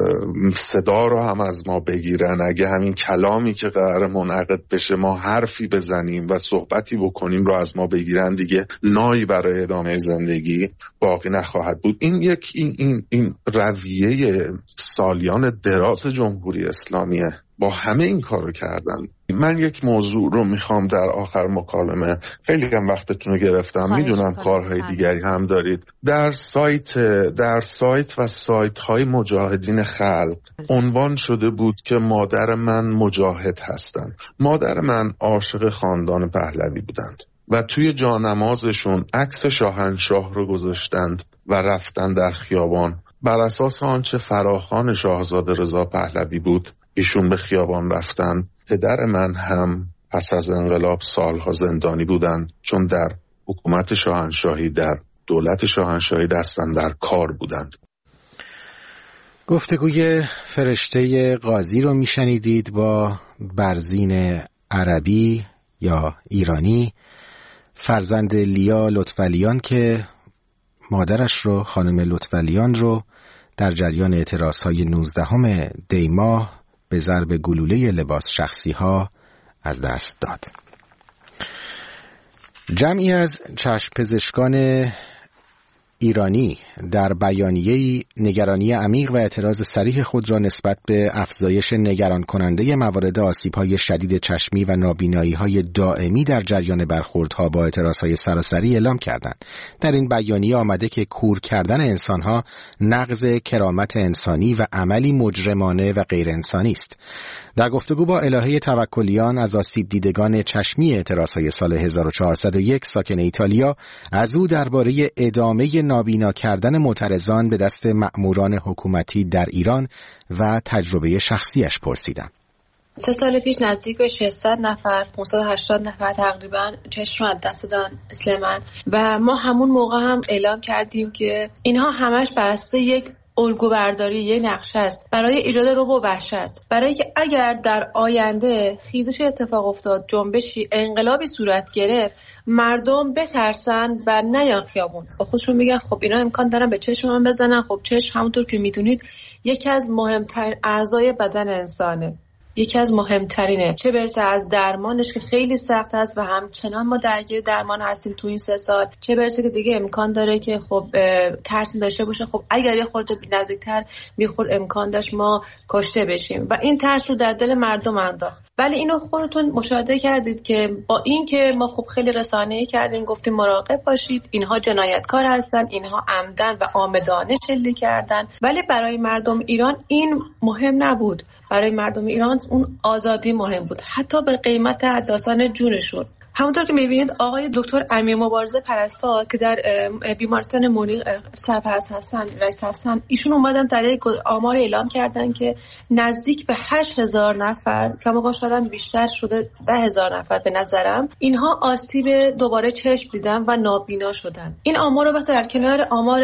صدا رو هم از ما بگیرن. اگه همین کلامی که قرار منعقد بشه ما حرفی بزنیم و صحبتی بکنیم رو از ما بگیرن، دیگه نایی برای ادامه زندگی باقی نخواهد بود. این یک این این این رویه سالیان دراز جمهوری اسلامیه. با همه این کارو کردن. من یک موضوع رو میخوام در آخر مکالمه، خیلی هم وقتتون رو گرفتم، میدونم کارهای دیگری هم دارید. در سایت در سایت و سایت های مجاهدین خلق عنوان شده بود که مادر من مجاهد هستند. مادر من عاشق خاندان پهلوی بودند و توی جانمازشون عکس شاهنشاه رو گذاشتند و رفتن در خیابان. بر اساس آنچه فراخوان شاهزاده رضا پهلوی بود ایشون به خیابان رفتن. پدر من هم پس از انقلاب سالها زندانی بودن، چون در حکومت شاهنشاهی، در دولت شاهنشاهی دستن در کار بودند. گفتگوی فرشته قاضی رو میشنیدید با برزین عربی یا ایرانی، فرزند لیا لطفعلیان که مادرش رو، خانم لطفعلیان رو، در جریان اعتراضهای نوزدهم دی ماه به ضرب گلوله لباس شخصی ها از دست داد. جمعی از چشم پزشکان ایرانی در بیانیه‌ای نگرانی عمیق و اعتراض صریح خود را نسبت به افزایش نگران کننده موارد آسیب‌های شدید چشمی و نابینایی‌های دائمی در جریان برخوردها با اعتراضهای سراسری اعلام کردند. در این بیانیه آمده که کور کردن انسان‌ها نقض کرامت انسانی و عملی مجرمانه و غیر انسانی است. در گفتگو با الهه توکلیان از آسیب دیدگان چشمی اعتراضهای سال هزار و چهارصد و یک ساکن ایتالیا، از او درباره ادامه نابینا کردن معترضان به دست مأموران حکومتی در ایران و تجربه شخصیش پرسیدم. سه سال پیش نزدیک به ششصد نفر، پانصد و هشتاد نفر تقریبا چشم رو از دست دادن مثل من و ما همون موقع هم اعلام کردیم که اینها همش بر اساس یک الگو برداری، یک نقشه است برای ایجاد رعب و وحشت، برای که اگر در آینده خیزش اتفاق افتاد، جنبشی، انقلابی صورت گرفت، مردم بترسن و نیان خیابون، با خودشون میگن خب اینا امکان دارن به چشم من بزنن. خب چشم همونطور که میدونید یکی از مهمترین اعضای بدن انسانه، یکی از مهمترینه، چه برسه از درمانش که خیلی سخت است و همچنان ما درگیر درمان هستیم تو این سه سال، چه برسه که دیگه امکان داره که خب ترسی داشته باشه، خب اگر یه خورده نزدیکتر میخورد امکان داشت ما کشته بشیم و این ترس رو در دل مردم انداخت. ولی اینو خودتون مشاهده کردید که با این که ما خب خیلی رسانه‌ای کردیم، گفتیم مراقب باشید، اینها جنایتکار هستن، اینها عمدن و عامدانه چلی کردن، ولی برای مردم ایران این مهم نبود. برای مردم ایران اون آزادی مهم بود، حتی به قیمت داستان جونشون. همونطور که می‌بینید آقای دکتر امیر مبارزه پرستار که در بیمارستان مونیخ سرپرست هستن، رئیس هستن، ایشون اومدن در یک آمار اعلام کردن که نزدیک به هشت هزار نفر، کما شدن بیشتر شده ده هزار نفر به نظرم، اینها آسیب دوباره چشم دیدن و نابینا شدن. این آمار رو وقتی در کنار آمار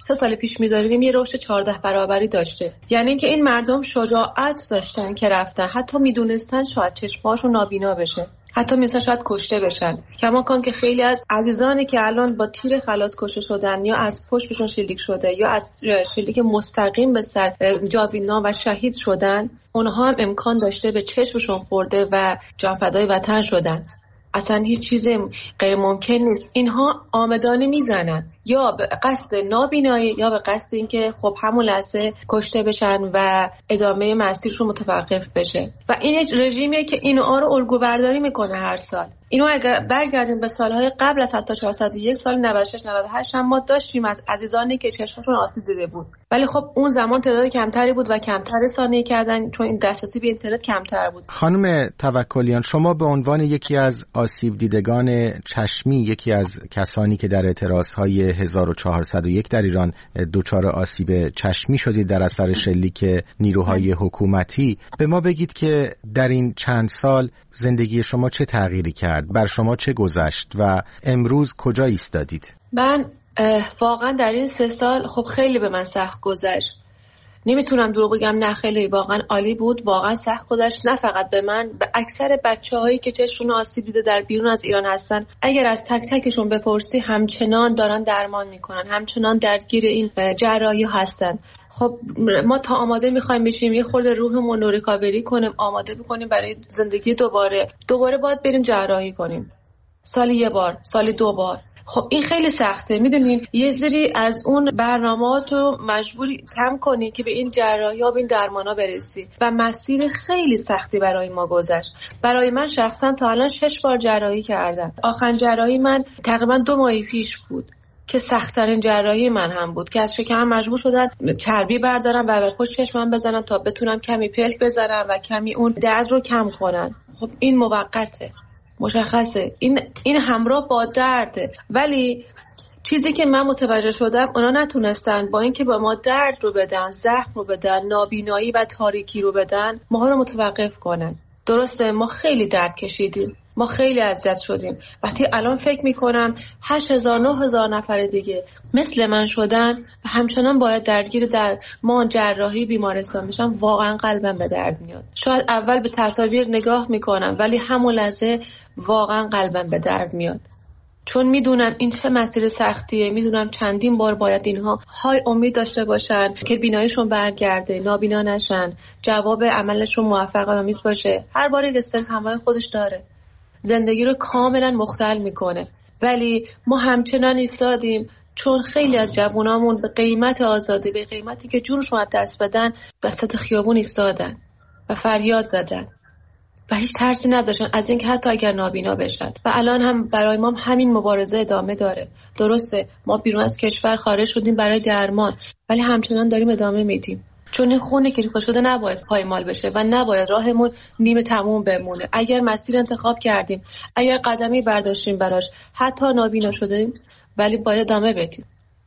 سه سال پیش میذاریم یه رشد چهارده برابری داشته. یعنی اینکه این مردم شجاعت داشتن که رفتن، حتی میدونستن شاید چشماشون نابینا بشه، حتی می‌دونستن شاید کشته بشن. کما کن که خیلی از عزیزانی که الان با تیر خلاص کشته شدن یا از پشت بهشون شلیک شده یا از شلیک مستقیم به سر جاویدان و شهید شدن، اونها هم امکان داشته به چشمشون خورده و جان فدای وطن شدن. اصلا هیچ چیز غیر ممکن نیست. اینها آمدانه میزنن یا به قصد نابینایی یا به قصد اینکه خب همون لحظه کشته بشن و ادامه مسیرشون متوقف بشه. و این رژیمیه که اینها رو الگو برداری میکنه هر سال. اینو اگر برگردیم به سالهای قبل از حتی چهارصد و یک سال نود و شش نود و هشت هم ما داشتیم از عزیزانی که چشمشون آسیب دیده بود، ولی خب اون زمان تعداد کمتری بود و کمتر رسانه‌ای کردن چون این دسترسی به اینترنت کمتر بود. خانم توکلیان، شما به عنوان یکی از آسیب دیدگان چشمی، یکی از کسانی که در اعتراضهای هزار و چهارصد و یک در ایران دچار آسیب چشمی شدید در اثر شلیک نیروهای حکومتی، به ما بگید که در این چند سال زندگی شما چه تغییری کرد؟ بر شما چه گذشت و امروز کجا ایستادید؟ من واقعا در این سه سال خب خیلی به من سخت گذشت. نمیتونم دروغ بگم نه، خیلی واقعا عالی بود، واقعا سخت گذشت. نه فقط به من، به اکثر بچه‌هایی که چشمشون آسیب دیده در بیرون از ایران هستن، اگر از تک تکشون بپرسی همچنان دارن درمان میکنن، همچنان درگیر این جراحی هستن. خب ما تا آماده میخوایم بشیم یه خورده روحمون رو ریکاوری کنیم، آماده بکنیم برای زندگی دوباره، دوباره باید بریم جراحی کنیم، سالی یه بار، سالی دو بار. خب این خیلی سخته. میدونین یه سری از اون برنامه‌ات رو مجبوری کم کنی که به این جراحی یا به این درمانا برسی و مسیر خیلی سختی برای ما گذشت. برای من شخصا تا الان شش بار جراحی کردم. آخرین جراحی من تقریبا دو ماه پیش بود که سخت‌ترین جراحی من هم بود که از شکم مجبور شدن چربی بردارم و به پشت چشمم بزنن تا بتونم کمی پلک بزنم و کمی اون درد رو کم کنن. خب این موقته، مشخصه، این این همراه با درده، ولی چیزی که من متوجه شدم اونا نتونستن با اینکه با ما درد رو بدن، زخم رو بدن، نابینایی و تاریکی رو بدن، ما رو متوقف کنن. درسته ما خیلی درد کشیدیم، ما خیلی اذیت شدیم. وقتی الان فکر میکنم هشت هزار نه هزار نفر دیگه مثل من شدن و همچنان باید درگیر در ما جراحی بیمارستان بشن، واقعا قلبم به درد میاد. شاید اول به تصاویر نگاه میکنم ولی همون لحظه واقعا قلبم به درد میاد، چون میدونم این چه مسیر سختیه. میدونم چندین بار باید اینها های امید داشته باشن که بیناییشون برگرده، نابینا نشن، جواب عملشون موفق‌آمیز باشه. هر بار یک استرس همراه خودش داره، زندگی رو کاملا مختل میکنه، ولی ما همچنان ایستادیم چون خیلی از جوانامون به قیمت آزادی، به قیمتی که جونشون از دست بدن، وسط خیابون ایستادن و فریاد زدن و هیچ ترسی نداشتن از اینکه حتی اگر نابینا بشن. و الان هم برای ما همین مبارزه ادامه داره. درسته ما بیرون از کشور خارج شدیم برای درمان، ولی همچنان داریم ادامه میدیم، چون این خونه که ریخته شده نباید پایمال بشه و نباید راهمون نیمه تموم بمونه. اگر مسیر انتخاب کردیم، اگر قدمی برداشتیم براش، حتی نابینا شدیم، ولی باید ادامه بدیم.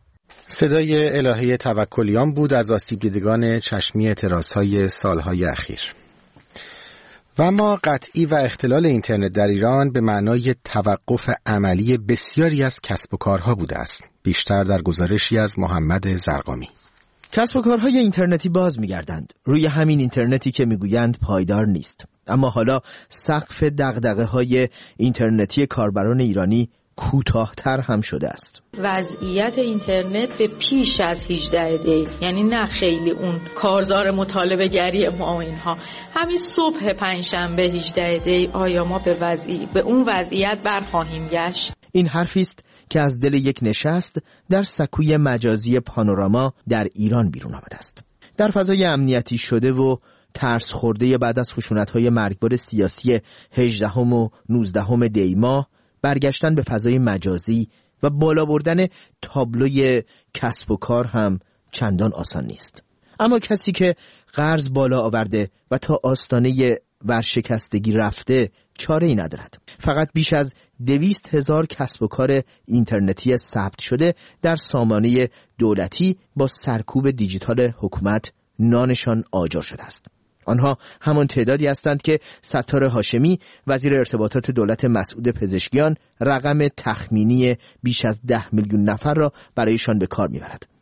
صدای الهه توکلیان بود از آسیب دیدگان چشمی اعتراضهای سالهای اخیر. و اما قطعی و اختلال اینترنت در ایران به معنای توقف عملی بسیاری از کسب و کارها بوده است. بیشتر در گزارشی از محمد زرقامی. کسب و کارهای اینترنتی باز می‌گردند روی همین اینترنتی که میگویند پایدار نیست. اما حالا سقف دغدغه‌های اینترنتی کاربران ایرانی کوتاه‌تر هم شده است. وضعیت اینترنت به پیش از هجده دی، یعنی نه خیلی اون کارزار مطالبه گری ما و اینها، همین صبح پنجشنبه هجده دی آیا ما به وضعی به اون وضعیت برخواهیم گشت؟ این حرفی است که از دل یک نشست در سکوی مجازی پانوراما در ایران بیرون آمده است. در فضای امنیتی شده و ترس خورده بعد از خشونت‌های مرگبار سیاسی هجدهم و نوزدهم دی ماه، برگشتن به فضای مجازی و بالا بردن تابلوی کسب و کار هم چندان آسان نیست. اما کسی که قرض بالا آورده و تا آستانه ورشکستگی رفته چاره‌ای ندارد. فقط بیش از دویست هزار کسب و کار اینترنتی ثبت شده در سامانه دولتی با سرکوب دیجیتال حکومت نانشان آجر شده است. آنها همان تعدادی هستند که ستار هاشمی وزیر ارتباطات دولت مسعود پزشکیان رقم تخمینی بیش از ده میلیون نفر را برایشان به کار می‌برد.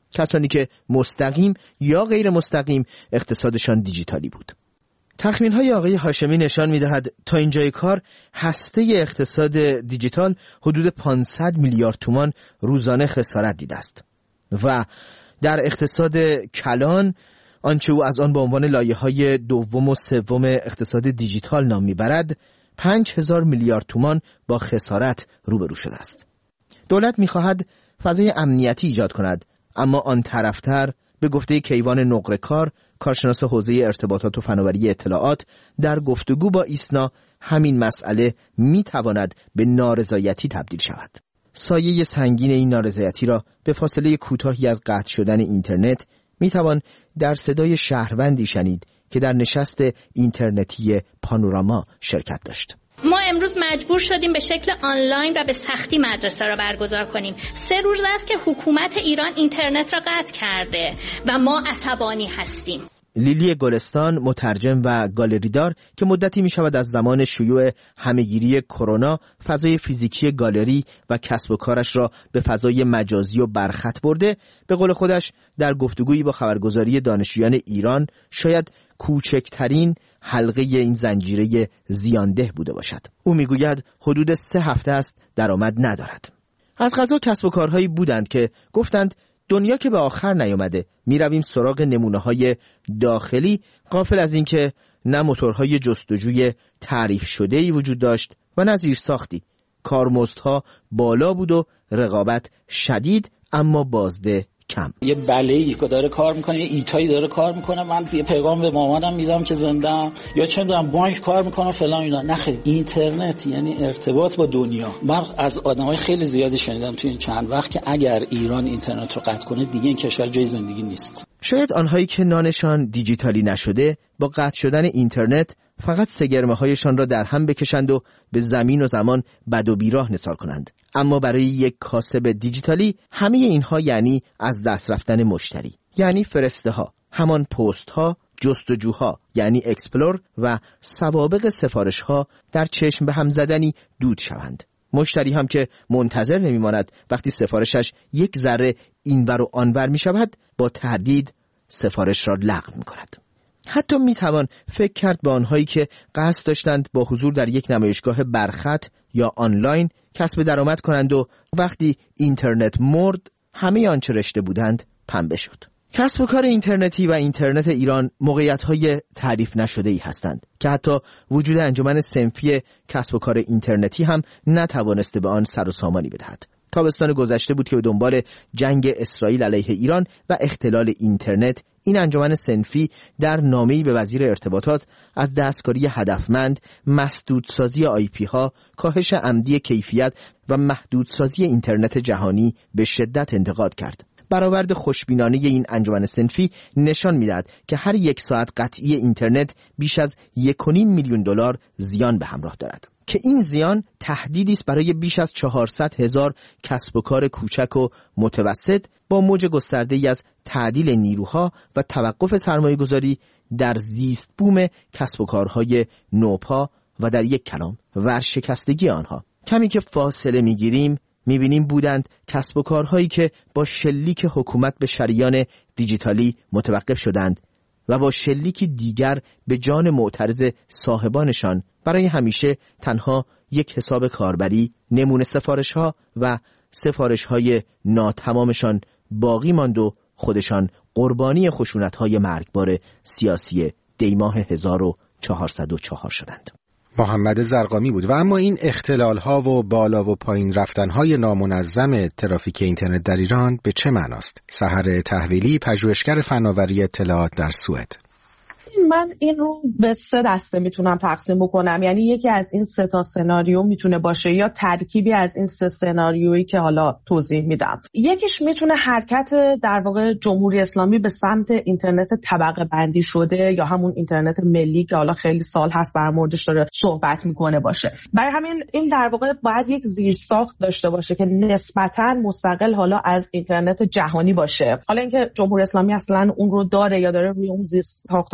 کسانی که مستقیم یا غیر مستقیم اقتصادشان دیجیتالی بود. تخمین‌های آقای هاشمی نشان می‌دهد تا اینجای کار هسته اقتصاد دیجیتال حدود پانصد میلیارد تومان روزانه خسارت دیده است و در اقتصاد کلان آنچه او از آن به عنوان لایه‌های دوم و سوم اقتصاد دیجیتال نام می‌برد پنج هزار میلیارد تومان با خسارت روبرو شده است. دولت می‌خواهد فضای امنیتی ایجاد کند، اما آن طرفتر به گفته کیوان نقره‌کار، کارشناس حوزه ارتباطات و فناوری اطلاعات، در گفتگو با ایسنا همین مسئله می‌تواند به نارضایتی تبدیل شود. سایه سنگین این نارضایتی را به فاصله کوتاهی از قطع شدن اینترنت می‌توان در صدای شهروندی شنید که در نشست اینترنتی پانوراما شرکت داشت. ما امروز مجبور شدیم به شکل آنلاین و به سختی مدرسه را برگزار کنیم. سه روز است که حکومت ایران اینترنت را قطع کرده و ما عصبانی هستیم. لیلی گلستان، مترجم و گالریدار که مدتی می شود از زمان شیوع همهگیری کرونا فضای فیزیکی گالری و کسب و کارش را به فضای مجازی و برخط برده، به قول خودش در گفتگویی با خبرگزاری دانشجویان ایران شاید کوچکترین حلقه این زنجیره زیانده بوده باشد. او میگوید حدود سه هفته است درآمد ندارد. از قضا کسب و کارهایی بودند که گفتند دنیا که به آخر نیامده، می رویم سراغ نمونه های داخلی، غافل از اینکه نه موتورهای جستجوی تعریف شده‌ای وجود داشت و نه زیرساختی. کارمزدها بالا بود و رقابت شدید، اما بازده کم. یه بله‌ای که داره کار میکنه، یه ایتایی داره کار میکنه، من یه پیغام به مامانم میدم که زنده‌ام، یا چه میدونم بانک کار میکنه فلان اینا. نه خیر، اینترنت یعنی ارتباط با دنیا. من از آدمای خیلی زیادی شنیدم تو این چند وقت که اگر ایران اینترنت رو قطع کنه دیگه این کشور جای زندگی نیست. شاید آنهایی که نانشان دیجیتالی نشده با قطع شدن اینترنت فقط سگرمه هایشان را در هم بکشند و به زمین و زمان بد و بیراه نثار کنند. اما برای یک کاسب دیجیتالی همه اینها یعنی از دست رفتن مشتری، یعنی فرسته ها، همان پست ها، جستجوها یعنی اکسپلور و سوابق سفارش ها در چشم به هم زدنی دود شوند. مشتری هم که منتظر نمیماند وقتی سفارشش یک ذره اینور و آنور می شود، با تردید سفارش را لغو می کند. حتی می توان فکر کرد به آنهایی که قصد داشتند با حضور در یک نمایشگاه برخط یا آنلاین کسب درآمد کنند و وقتی اینترنت مرد همه آنچه رشته بودند پنبه شد. کسب و کار اینترنتی و اینترنت ایران موقعیت‌های تعریف نشده‌ای هستند که حتی وجود انجمن صنفی کسب و کار اینترنتی هم نتوانسته به آن سر و سامانی بدهد. تابستان گذشته بود که به دنبال جنگ اسرائیل علیه ایران و اختلال اینترنت این انجمن صنفی در نامه‌ای به وزیر ارتباطات از دستکاری هدفمند، مسدودسازی آی پی ها، کاهش عمدی کیفیت و محدودسازی اینترنت جهانی به شدت انتقاد کرد. برآورد خوشبینانه این انجمن صنفی نشان می‌دهد که هر یک ساعت قطعی اینترنت بیش از یک و نیم میلیون دلار زیان به همراه دارد که این زیان تهدیدی است برای بیش از چهارصد هزار کسب و کار کوچک و متوسط با موج گسترده‌ای از تعدیل نیروها و توقف سرمایه‌گذاری در زیست بوم کسب و کارهای نوپا و در یک کلام ورشکستگی آنها. کمی که فاصله می‌گیریم می‌بینیم بودند کسب و کارهایی که با شلیک حکومت به شریان دیجیتالی متوقف شدند و با شلیکی دیگر به جان معترض صاحبانشان برای همیشه تنها یک حساب کاربری، نمونه سفارش‌ها و سفارش‌های ناتمامشان باقی ماند و خودشان قربانی خشونت‌های مرگبار سیاسی دیماه هزار و چهارصد و چهار شدند. محمد زرقامی بود. و اما این اختلال‌ها و بالا و پایین رفتن‌های نامنظم ترافیک اینترنت در ایران به چه معناست؟ سحر تحویلی، پژوهشگر فناوری اطلاعات در سوئد. من این رو به سه دسته میتونم تقسیم بکنم، یعنی یکی از این سه تا سناریو میتونه باشه یا ترکیبی از این سه سناریویی که حالا توضیح میدم. یکیش میتونه حرکت در واقع جمهوری اسلامی به سمت اینترنت طبقه بندی شده یا همون اینترنت ملی که حالا خیلی سال هست در موردش داره صحبت میکنه باشه. برای همین این در واقع باید یک زیرساخت داشته باشه که نسبتاً مستقل حالا از اینترنت جهانی باشه. حالا اینکه جمهوری اسلامی اصلا اون رو داره یا داره روی اون زیرساخت‌ها کار میکنه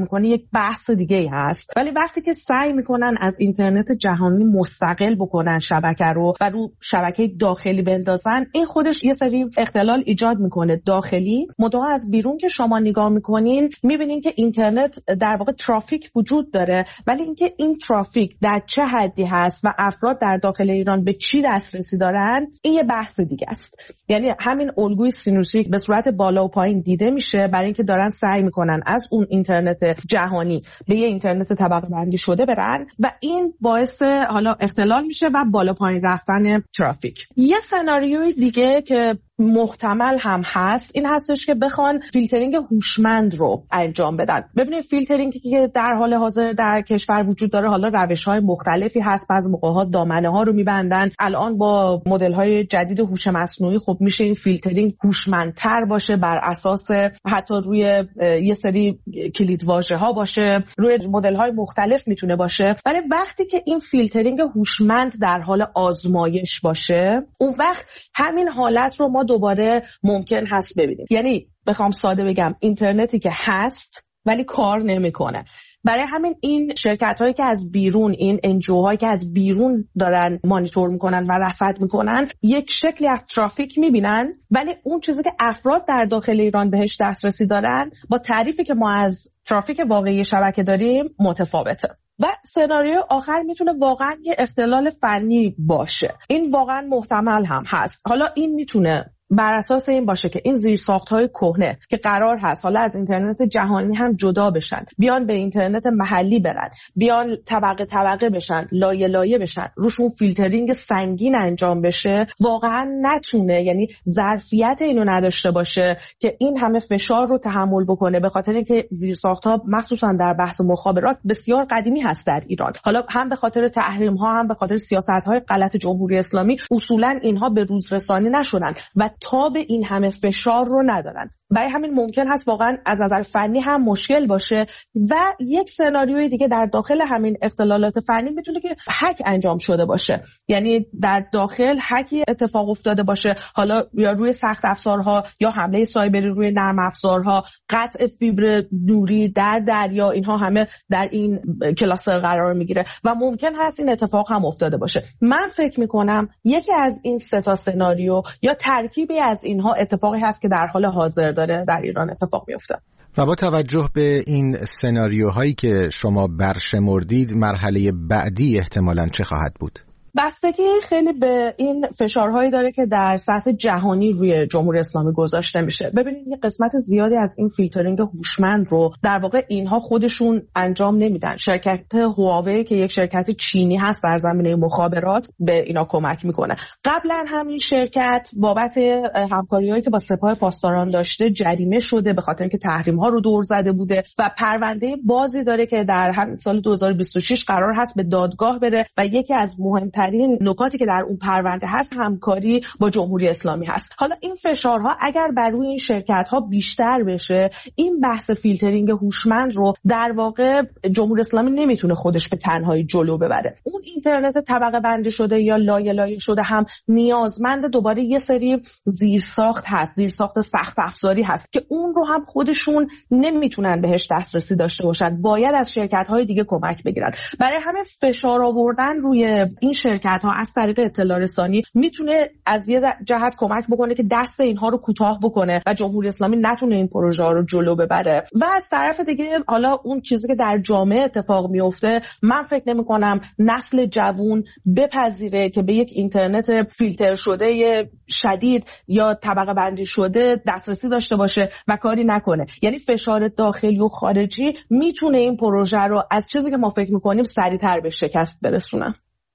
میکنه یک بحث دیگه هست. ولی وقتی که سعی میکنن از اینترنت جهانی مستقل بکنن شبکه رو و رو شبکه داخلی بندازن، این خودش یه سری اختلال ایجاد میکنه داخلی. منتها از بیرون که شما نگاه میکنین میبینین که اینترنت در واقع ترافیک وجود داره، ولی اینکه این ترافیک در چه حدی هست و افراد در داخل ایران به چی دسترسی دارن، این یه بحث دیگه است. یعنی همین الگوی سینوسی به صورت بالا و پایین دیده میشه برای اینکه دارن سعی میکنن از اون اینترنت جهانی به یه اینترنت طبقه بندی شده برن و این باعث حالا اختلال میشه و بالا پایین رفتن ترافیک. یه سناریوی دیگه که محتمل هم هست این هستش که بخوان فیلترینگ هوشمند رو انجام بدن. ببینید فیلترینگی که در حال حاضر در کشور وجود داره، حالا روش‌های مختلفی هست، بعضی موقع‌ها دامنه‌ها رو می‌بندن. الان با مدل‌های جدید هوش مصنوعی خب میشه این فیلترینگ هوشمندتر باشه، بر اساس حتی روی یه سری کلیدواژه‌ها باشه، روی مدل‌های مختلف میتونه باشه. ولی وقتی که این فیلترینگ هوشمند در حال آزمایش باشه، اون وقت همین حالت رو ما دوباره ممکن هست ببینیم. یعنی بخوام ساده بگم، اینترنتی که هست ولی کار نمیکنه. برای همین این شرکت هایی که از بیرون، این انجیو هایی که از بیرون دارن مانیتور میکنن و رصد میکنن، یک شکلی از ترافیک میبینن، ولی اون چیزی که افراد در داخل ایران بهش دسترسی دارن با تعریفی که ما از ترافیک واقعی شبکه داریم متفاوته. و سناریو آخر میتونه واقعا یه اختلال فنی باشه. این واقعا محتمل هم هست. حالا این میتونه بر اساس این باشه که این زیرساخت‌های کهنه که قرار هست حالا از اینترنت جهانی هم جدا بشن، بیان به اینترنت محلی برن، بیان طبقه طبقه بشن، لایه لایه بشن، روشون فیلترینگ سنگین انجام بشه، واقعا نتونه، یعنی ظرفیت اینو نداشته باشه که این همه فشار رو تحمل بکنه، به خاطر اینکه زیرساخت‌ها مخصوصا در بحث مخابرات بسیار قدیمی هست در ایران. حالا هم به خاطر تحریم‌ها هم به خاطر سیاست‌های غلط جمهوری اسلامی اصولاً اینها به روز رسانی نشدن و تاب این همه فشار رو ندارن. برای همین ممکن هست واقعا از نظر فنی هم مشکل باشه. و یک سناریوی دیگه در داخل همین اختلالات فنی میتونه که هک انجام شده باشه، یعنی در داخل هکی اتفاق افتاده باشه، حالا یا روی سخت افزارها یا حمله سایبری روی نرم افزارها، قطع فیبر نوری در دریا، اینها همه در این کلاستر قرار میگیره و ممکن هست این اتفاق هم افتاده باشه. من فکر میکنم یکی از این سه تا سناریو یا ترکیبی از اینها اتفاقی هست که در حال حاضر داره در ایران اتفاق میفته. و با توجه به این سناریوهایی که شما برشمردید، مرحله بعدی احتمالاً چه خواهد بود؟ بستگی خیلی به این فشارهایی داره که در سطح جهانی روی جمهوری اسلامی گذاشته میشه. ببینید یه قسمت زیادی از این فیلترینگ هوشمند رو در واقع اینها خودشون انجام نمیدن. شرکت هواوی که یک شرکت چینی هست در زمینه مخابرات به اینا کمک میکنه. قبلا هم این شرکت بابت همکاریایی که با سپاه پاسداران داشته جریمه شده به خاطر اینکه تحریم ها رو دور زده بوده و پرونده بازی داره که در همین سال دو هزار و بیست و شش قرار هست به دادگاه بره و یکی از مهم ترین نکاتی که در اون پرونده هست همکاری با جمهوری اسلامی هست. حالا این فشارها اگر بر روی این شرکت‌ها بیشتر بشه، این بحث فیلترینگ هوشمند رو در واقع جمهوری اسلامی نمیتونه خودش به تنهایی جلو ببره. اون اینترنت طبقه بندی شده یا لایه لایه شده هم نیازمند دوباره یه سری زیرساخت هست، زیرساخت سخت افزاری هست که اون رو هم خودشون نمیتونن بهش دسترسی داشته باشن، باید از شرکت‌های دیگه کمک بگیرن. برای همه فشار آوردن روی این شرکت ها از طریق اطلاع رسانی میتونه از یه جهت کمک بکنه که دست اینها رو کوتاه بکنه و جمهوری اسلامی نتونه این پروژه ها رو جلو ببره. و از طرف دیگه حالا اون چیزی که در جامعه اتفاق میفته، من فکر نمی کنم نسل جوون بپذیره که به یک اینترنت فیلتر شده شدید یا طبقه بندی شده دسترسی داشته باشه و کاری نکنه. یعنی فشار داخلی و خارجی میتونه این پروژه رو از چیزی که ما فکر میکنیم سریعتر به شکست برسونه.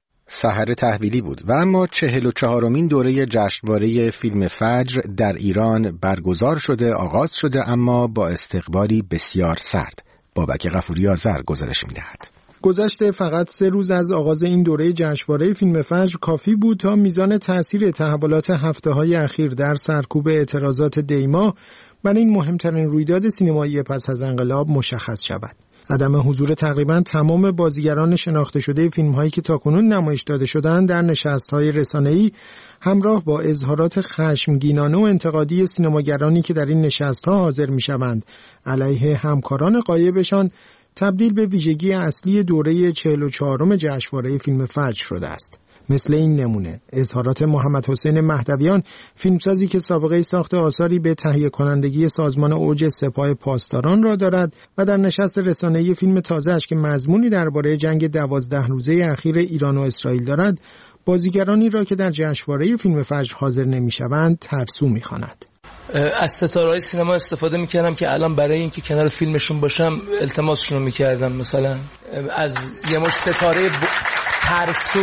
سحر تحویلی بود. و اما چهل و چهارمین دوره جشنواره فیلم فجر در ایران برگزار شده، آغاز شده، اما با استقبالی بسیار سرد. بابک غفوری آذر گزارش می‌دهد. گذشته فقط سه روز از آغاز این دوره جشنواره فیلم فجر کافی بود تا میزان تأثیر تحولات هفته‌های اخیر در سرکوب اعتراضات دیما بر این مهمترین رویداد سینمایی پس از انقلاب مشخص شود. عدم حضور تقریباً تمام بازیگران شناخته شده فیلم‌هایی که تاکنون نمایش داده شدند در نشست‌های رسانه‌ای همراه با اظهارات خشمگینانه و انتقادی سینماگرانی که در این نشست‌ها حاضر می‌شوند علیه همکاران غایبشان تبدیل به ویژگی اصلی دوره چهل و چهارم جشنواره فیلم فجر شده است. مثل این نمونه اظهارات محمد حسین مهدویان، فیلمسازی که سابقه ساخت آثاری به تهیه کنندگی سازمان اوج سپاه پاسداران را دارد و در نشست رسانه‌ای فیلم تازه‌اش که مضمونی درباره جنگ دوازده روزه اخیر ایران و اسرائیل دارد، بازیگرانی را که در جشنواره فیلم فجر حاضر نمی‌شوند ترسو می‌خواند. از ستاره‌های سینما استفاده می‌کردم که الان برای اینکه کنار فیلمشون باشم التماسشون رو می‌کردم، مثلا از یه مش ستاره ب... ترسو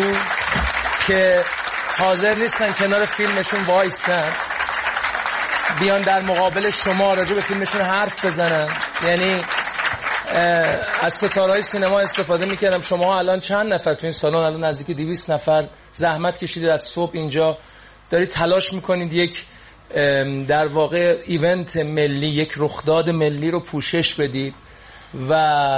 که حاضر نیستن کنار فیلمشون وایسن بیان در مقابل شما راجع به فیلمشون حرف بزنن. یعنی از ستاره‌های سینما استفاده می‌کردم. شما الان چند نفر تو این سالن؟ الان نزدیک دویست نفر زحمت کشیدید از صبح اینجا، دارید تلاش می‌کنید یک در واقع ایونت ملی، یک رخداد ملی رو پوشش بدید و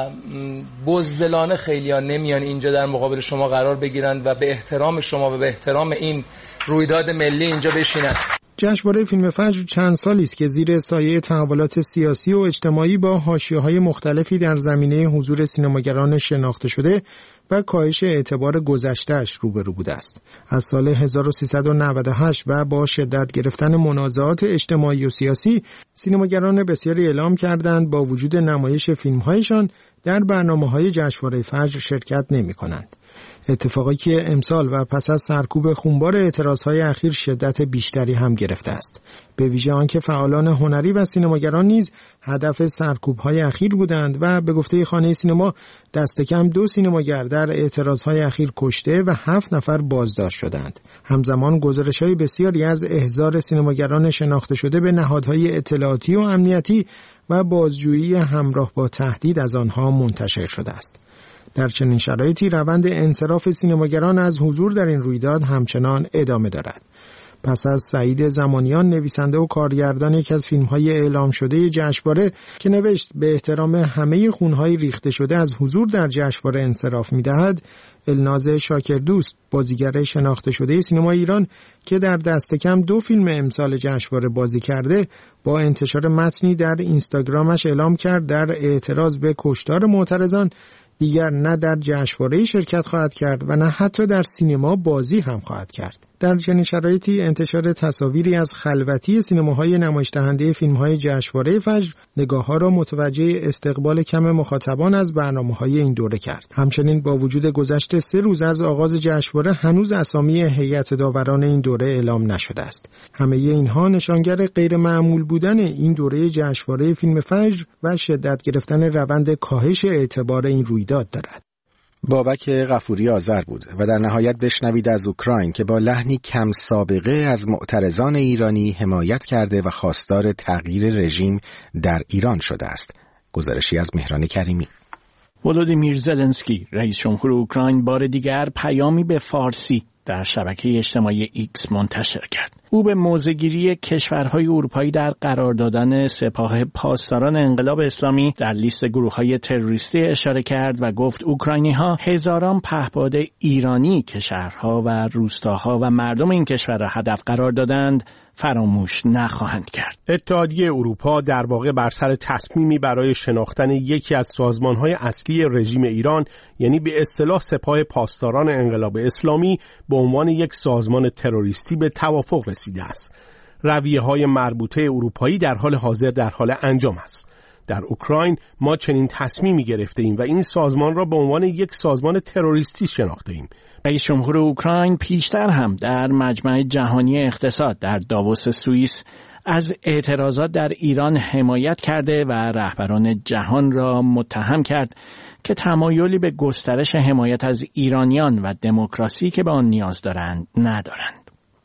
بزدلانه خیلی‌ها نمیان اینجا در مقابل شما قرار بگیرند و به احترام شما و به احترام این رویداد ملی اینجا بشینند. جشنواره فیلم فجر چند سالی است که زیر سایه تحولات سیاسی و اجتماعی با حاشیه‌های مختلفی در زمینه حضور سینماگران شناخته شده و کاهش اعتبار گذشته‌اش روبرو بوده است. از سال هزار و سیصد و نود و هشت و با شدت گرفتن منازعات اجتماعی و سیاسی، سینماگران بسیاری اعلام کردند با وجود نمایش فیلم‌هایشان در برنامه‌های جشنواره فجر شرکت نمی‌کنند. اتفاقی که امسال و پس از سرکوب خونبار اعتراضهای اخیر شدت بیشتری هم گرفته است. به ویژه آنکه فعالان هنری و سینماگران نیز هدف سرکوب‌های اخیر بودند و به گفته خانه سینما دست کم دو سینماگر در اعتراضهای اخیر کشته و هفت نفر بازداشت شدند. همزمان گزارش‌های بسیاری از احضار سینماگران شناخته شده به نهادهای اطلاعاتی و امنیتی و بازجویی همراه با تهدید از آنها منتشر شده است. در چنین شرایطی روند انصراف سینماگران از حضور در این رویداد همچنان ادامه دارد. پس از سعید زمانیان، نویسنده و کارگردان یکی از فیلم‌های اعلام شده جشنواره که نوشت به احترام همه خون‌های ریخته شده از حضور در جشنواره انصراف می‌دهد، الناز شاکردوست، بازیگر شناخته شده سینما ایران که در دست کم دو فیلم امسال جشنواره بازی کرده، با انتشار متنی در اینستاگرامش اعلام کرد در اعتراض به کشتار معترضان دیگر نه در جشنواره شرکت خواهد کرد و نه حتی در سینما بازی هم خواهد کرد. در چنین شرایطی انتشار تصاویری از خلوتی سینماهای نمایش دهنده فیلم‌های جشنواره فجر نگاه‌ها را متوجه استقبال کم مخاطبان از برنامه‌های این دوره کرد. همچنین با وجود گذشت سه روز از آغاز جشنواره هنوز اسامی هیئت داوران این دوره اعلام نشده است. همه اینها نشانگر غیر معمول بودن این دوره جشنواره فیلم فجر و شدت گرفتن روند کاهش اعتبار این رویداد دارد. بابک غفوری آذر بود و در نهایت بشنوید از اوکراین که با لحنی کم سابقه از معترضان ایرانی حمایت کرده و خواستار تغییر رژیم در ایران شده است. گزارشی از مهران کریمی. ولودیمیر زلنسکی رئیس جمهور اوکراین بار دیگر پیامی به فارسی در شبکه اجتماعی ایکس منتشر کرد. او به موضع‌گیری کشورهای اروپایی در قرار دادن سپاه پاسداران انقلاب اسلامی در لیست گروه‌های تروریستی اشاره کرد و گفت اوکراینی‌ها هزاران پهپاد ایرانی که شهرها و روستاها و مردم این کشور را هدف قرار دادند فراموش نخواهند کرد. اتحادیه اروپا در واقع بر سر تصمیمی برای شناختن یکی از سازمان‌های اصلی رژیم ایران، یعنی به اصطلاح سپاه پاسداران انقلاب اسلامی، به عنوان یک سازمان تروریستی به توافق رسیده است. رویه‌های مربوطه اروپایی در حال حاضر در حال انجام است. در اوکراین ما چنین تصمیمی گرفته‌ایم و این سازمان را به عنوان یک سازمان تروریستی شناخته‌ایم. رئیس جمهور اوکراین پیشتر هم در مجمع جهانی اقتصاد در داووس سوئیس از اعتراضات در ایران حمایت کرده و رهبران جهان را متهم کرد که تمایلی به گسترش حمایت از ایرانیان و دموکراسی که به آن نیاز دارند ندارند.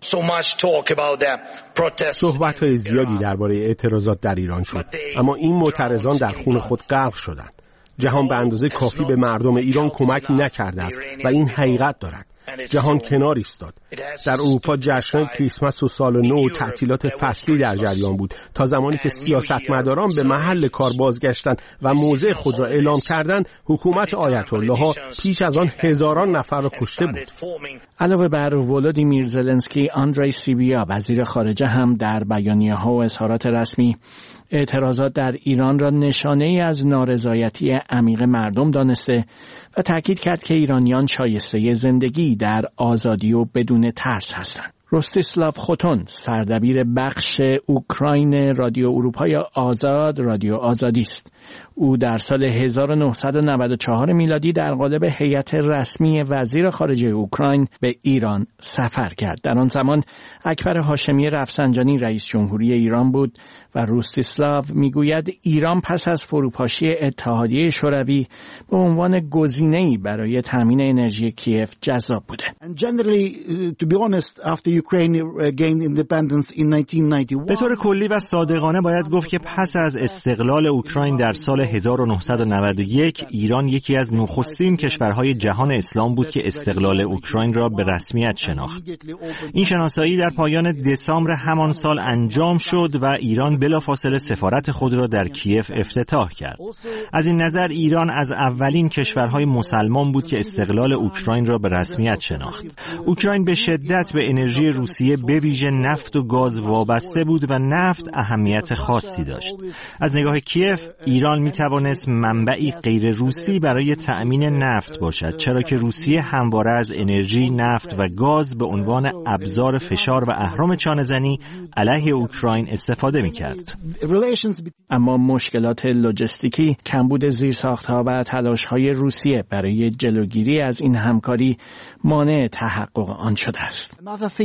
صحبت‌های زیادی درباره اعتراضات در ایران شد، اما این معترضان در خون خود غرق شدند. جهان به اندازه کافی به مردم ایران کمک نکرده است و این حقیقت دارد. جهان کنار ایستاد. در اروپا جشن کریسمس و سال نو و تعطیلات فصلی در جریان بود تا زمانی که سیاستمداران به محل کار بازگشتند و موضع خود را اعلام کردند. حکومت آیت الله ها پیش از آن هزاران نفر را کشته بود. علاوه بر ولودیمیر زلنسکی، آندری سیبیا وزیر خارجه هم در بیانیه‌ها و اظهارات رسمی اعتراضات در ایران را نشانه ای از نارضایتی عمیق مردم دانسته و تاکید کرد که ایرانیان شایسته زندگی در آزادی و بدون ترس هستند. روستیسلاو خوتون، سردبیر بخش اوکراین رادیو اروپای آزاد، رادیو آزادی است. او در سال هزار و نهصد و نود و چهار میلادی در قالب هیئت رسمی وزیر خارجه اوکراین به ایران سفر کرد. در آن زمان اکبر هاشمی رفسنجانی رئیس جمهوری ایران بود و روستیسلاو میگوید ایران پس از فروپاشی اتحادیه شوروی به عنوان گزینه‌ای برای تامین انرژی کیف جذاب بوده. به طور کلی و صادقانه باید گفت که پس از استقلال اوکراین در سال هزار و نهصد و نود و یک ایران یکی از نخستین کشورهای جهان اسلام بود که استقلال اوکراین را به رسمیت شناخت. این شناسایی در پایان دسامبر همان سال انجام شد و ایران بلافاصله سفارت خود را در کیف افتتاح کرد. از این نظر ایران از اولین کشورهای مسلمان بود که استقلال اوکراین را به رسمیت شناخت. اوکراین به شدت به انرژی روسیه به ویژه نفت و گاز وابسته بود و نفت اهمیت خاصی داشت. از نگاه کیف ایران می توانست منبعی غیر روسی برای تأمین نفت باشد، چرا که روسیه همواره از انرژی، نفت و گاز به عنوان ابزار فشار و اهرم چانه‌زنی علیه اوکراین استفاده می کرد. اما مشکلات لوجستیکی، کمبود زیرساخت‌ها و تلاش‌های روسیه برای جلوگیری از این همکاری مانع تحقق آن شده است.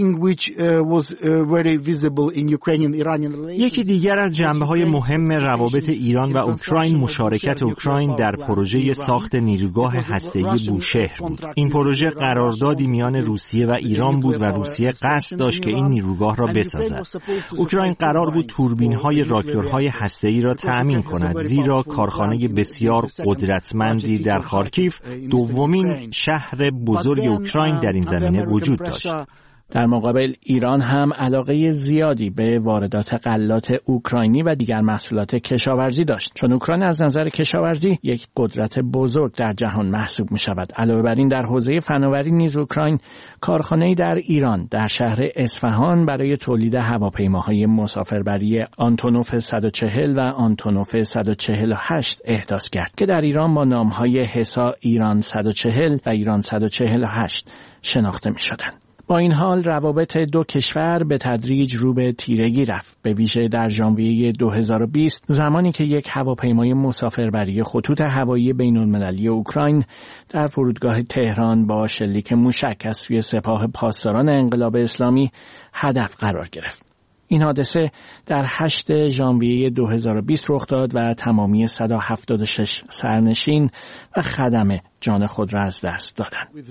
یکی دیگر از جنبه‌های مهم روابط ایران و اوکراین مشارکت اوکراین در پروژه ساخت نیروگاه هسته‌ای بوشهر بود. این پروژه قراردادی میان روسیه و ایران بود و روسیه قصد داشت که این نیروگاه را بسازد. اوکراین قرار بود توربین‌های راکتورهای هسته‌ای را تأمین کند، زیرا کارخانه بسیار قدرتمندی در خارکیف، دومین شهر بزرگ اوکراین، در این زمینه وجود داشت. در مقابل ایران هم علاقه زیادی به واردات غلات اوکراینی و دیگر محصولات کشاورزی داشت، چون اوکراین از نظر کشاورزی یک قدرت بزرگ در جهان محسوب می شود. علاوه بر این در حوزه فناوری نیز اوکراین کارخانه‌ای در ایران در شهر اصفهان برای تولید هواپیماهای مسافربری آنتونوف صد و چهل و آنتونوف صد و چهل و هشت احداث کرد که در ایران با نام‌های حسا ایران صد و چهل و ایران صد و چهل و هشت شناخته می شدند. با این حال روابط دو کشور به تدریج رو به تیرگی رفت، به ویژه در ژانویه دو هزار و بیست، زمانی که یک هواپیمای مسافربری خطوط هوایی بین‌المللی اوکراین در فرودگاه تهران با شلیک موشک از سوی سپاه پاسداران انقلاب اسلامی هدف قرار گرفت. این حادثه در هشتم ژانویه دو هزار و بیست رخ داد و تمامی صد و هفتاد و شش سرنشین و خدمه جان خود را از دست دادند.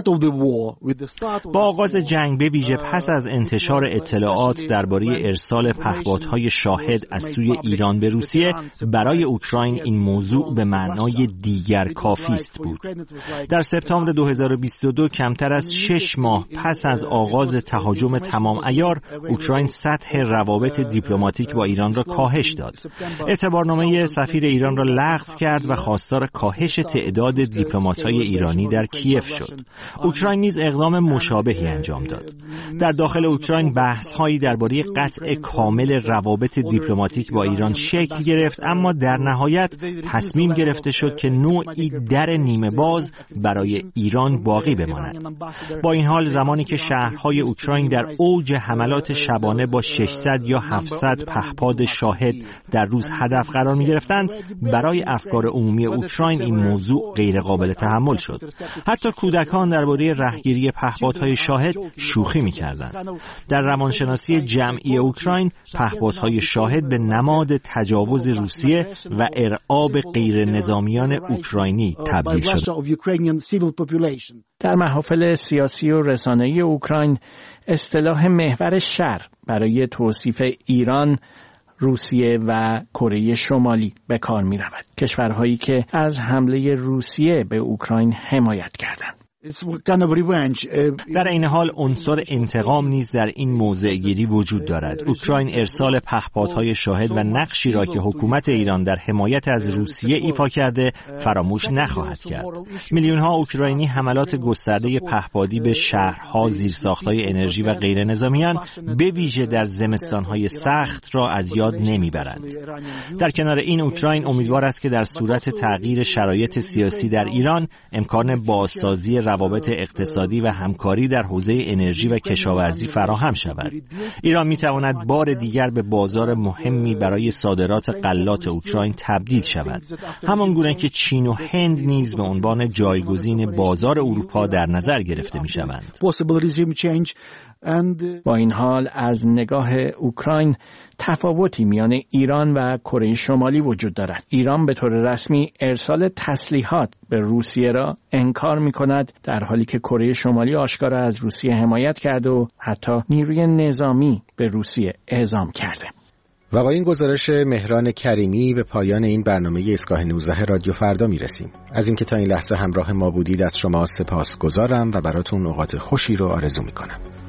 با آغاز جنگ، به ویژه پس از انتشار اطلاعات درباره ارسال پهپادهای شاهد از سوی ایران به روسیه، برای اوکراین این موضوع به معنای دیگر کافی است بود. در سپتامبر دو هزار و بیست و دو، کمتر از شش ماه پس از آغاز تهاجم تمام عیار، اوکراین سطح روابط دیپلماتیک با ایران را کاهش داد. اعتبارنامه سفیر ایران را لغو کرد و خواستار کاهش تعداد دیپلمات‌های ایرانی در کیف شد. اوکراین نیز اقدام مشابهی انجام داد. در داخل اوکراین بحث‌هایی درباره قطع کامل روابط دیپلماتیک با ایران شکل گرفت، اما در نهایت تصمیم گرفته شد که نوعی در نیمه باز برای ایران باقی بماند. با این حال زمانی که شهرهای اوکراین در اوج حملات شبانه با ششصد یا هفتصد پهپاد شاهد در روز هدف قرار می‌گرفتند، برای افکار عمومی اوکراین این موضوع غیر قابل تحمل شد. حتی کودکان درباره رهگیری پهپادهای شاهد شوخی می‌کردند. در روانشناسی جمعی اوکراین، پهپادهای شاهد به نماد تجاوز روسیه و ارعاب غیر نظامیان اوکراینی تبدیل شد. در محافل سیاسی و رسانه‌ای اوکراین، اصطلاح محور شر برای توصیف ایران، روسیه و کره شمالی به کار می رود. کشورهایی که از حمله روسیه به اوکراین حمایت کردند. در این حال عنصر انتقام نیز در این موضع گیری وجود دارد. اوکراین ارسال پهپادهای شاهد و نقشی را که حکومت ایران در حمایت از روسیه ایفا کرده فراموش نخواهد کرد. میلیون‌ها اوکراینی حملات گسترده پهپادی به شهرها، زیرساخت‌های انرژی و غیر نظامیان به ویژه در زمستان‌های سخت را از یاد نمیبرند. در کنار این اوکراین امیدوار است که در صورت تغییر شرایط سیاسی در ایران امکان بازسازی روابط اقتصادی و همکاری در حوزه انرژی و کشاورزی فراهم شود. ایران می‌تواند بار دیگر به بازار مهمی برای صادرات غلات اوکراین تبدیل شود، همانگونه که چین و هند نیز به عنوان جایگزین بازار اروپا در نظر گرفته می‌شوند. با این حال از نگاه اوکراین تفاوتی میان ایران و کره شمالی وجود دارد. ایران به طور رسمی ارسال تسلیحات به روسیه را انکار می‌کند، در حالی که کره شمالی آشکارا از روسیه حمایت کرده و حتی نیروی نظامی به روسیه اعزام کرده. و با این گزارش مهران کریمی به پایان این برنامه ایستگاه نوزده رادیو فردا میرسیم. از اینکه تا این لحظه همراه ما بودید از شما سپاسگزارم و براتون اوقات خوشی رو آرزو میکنم.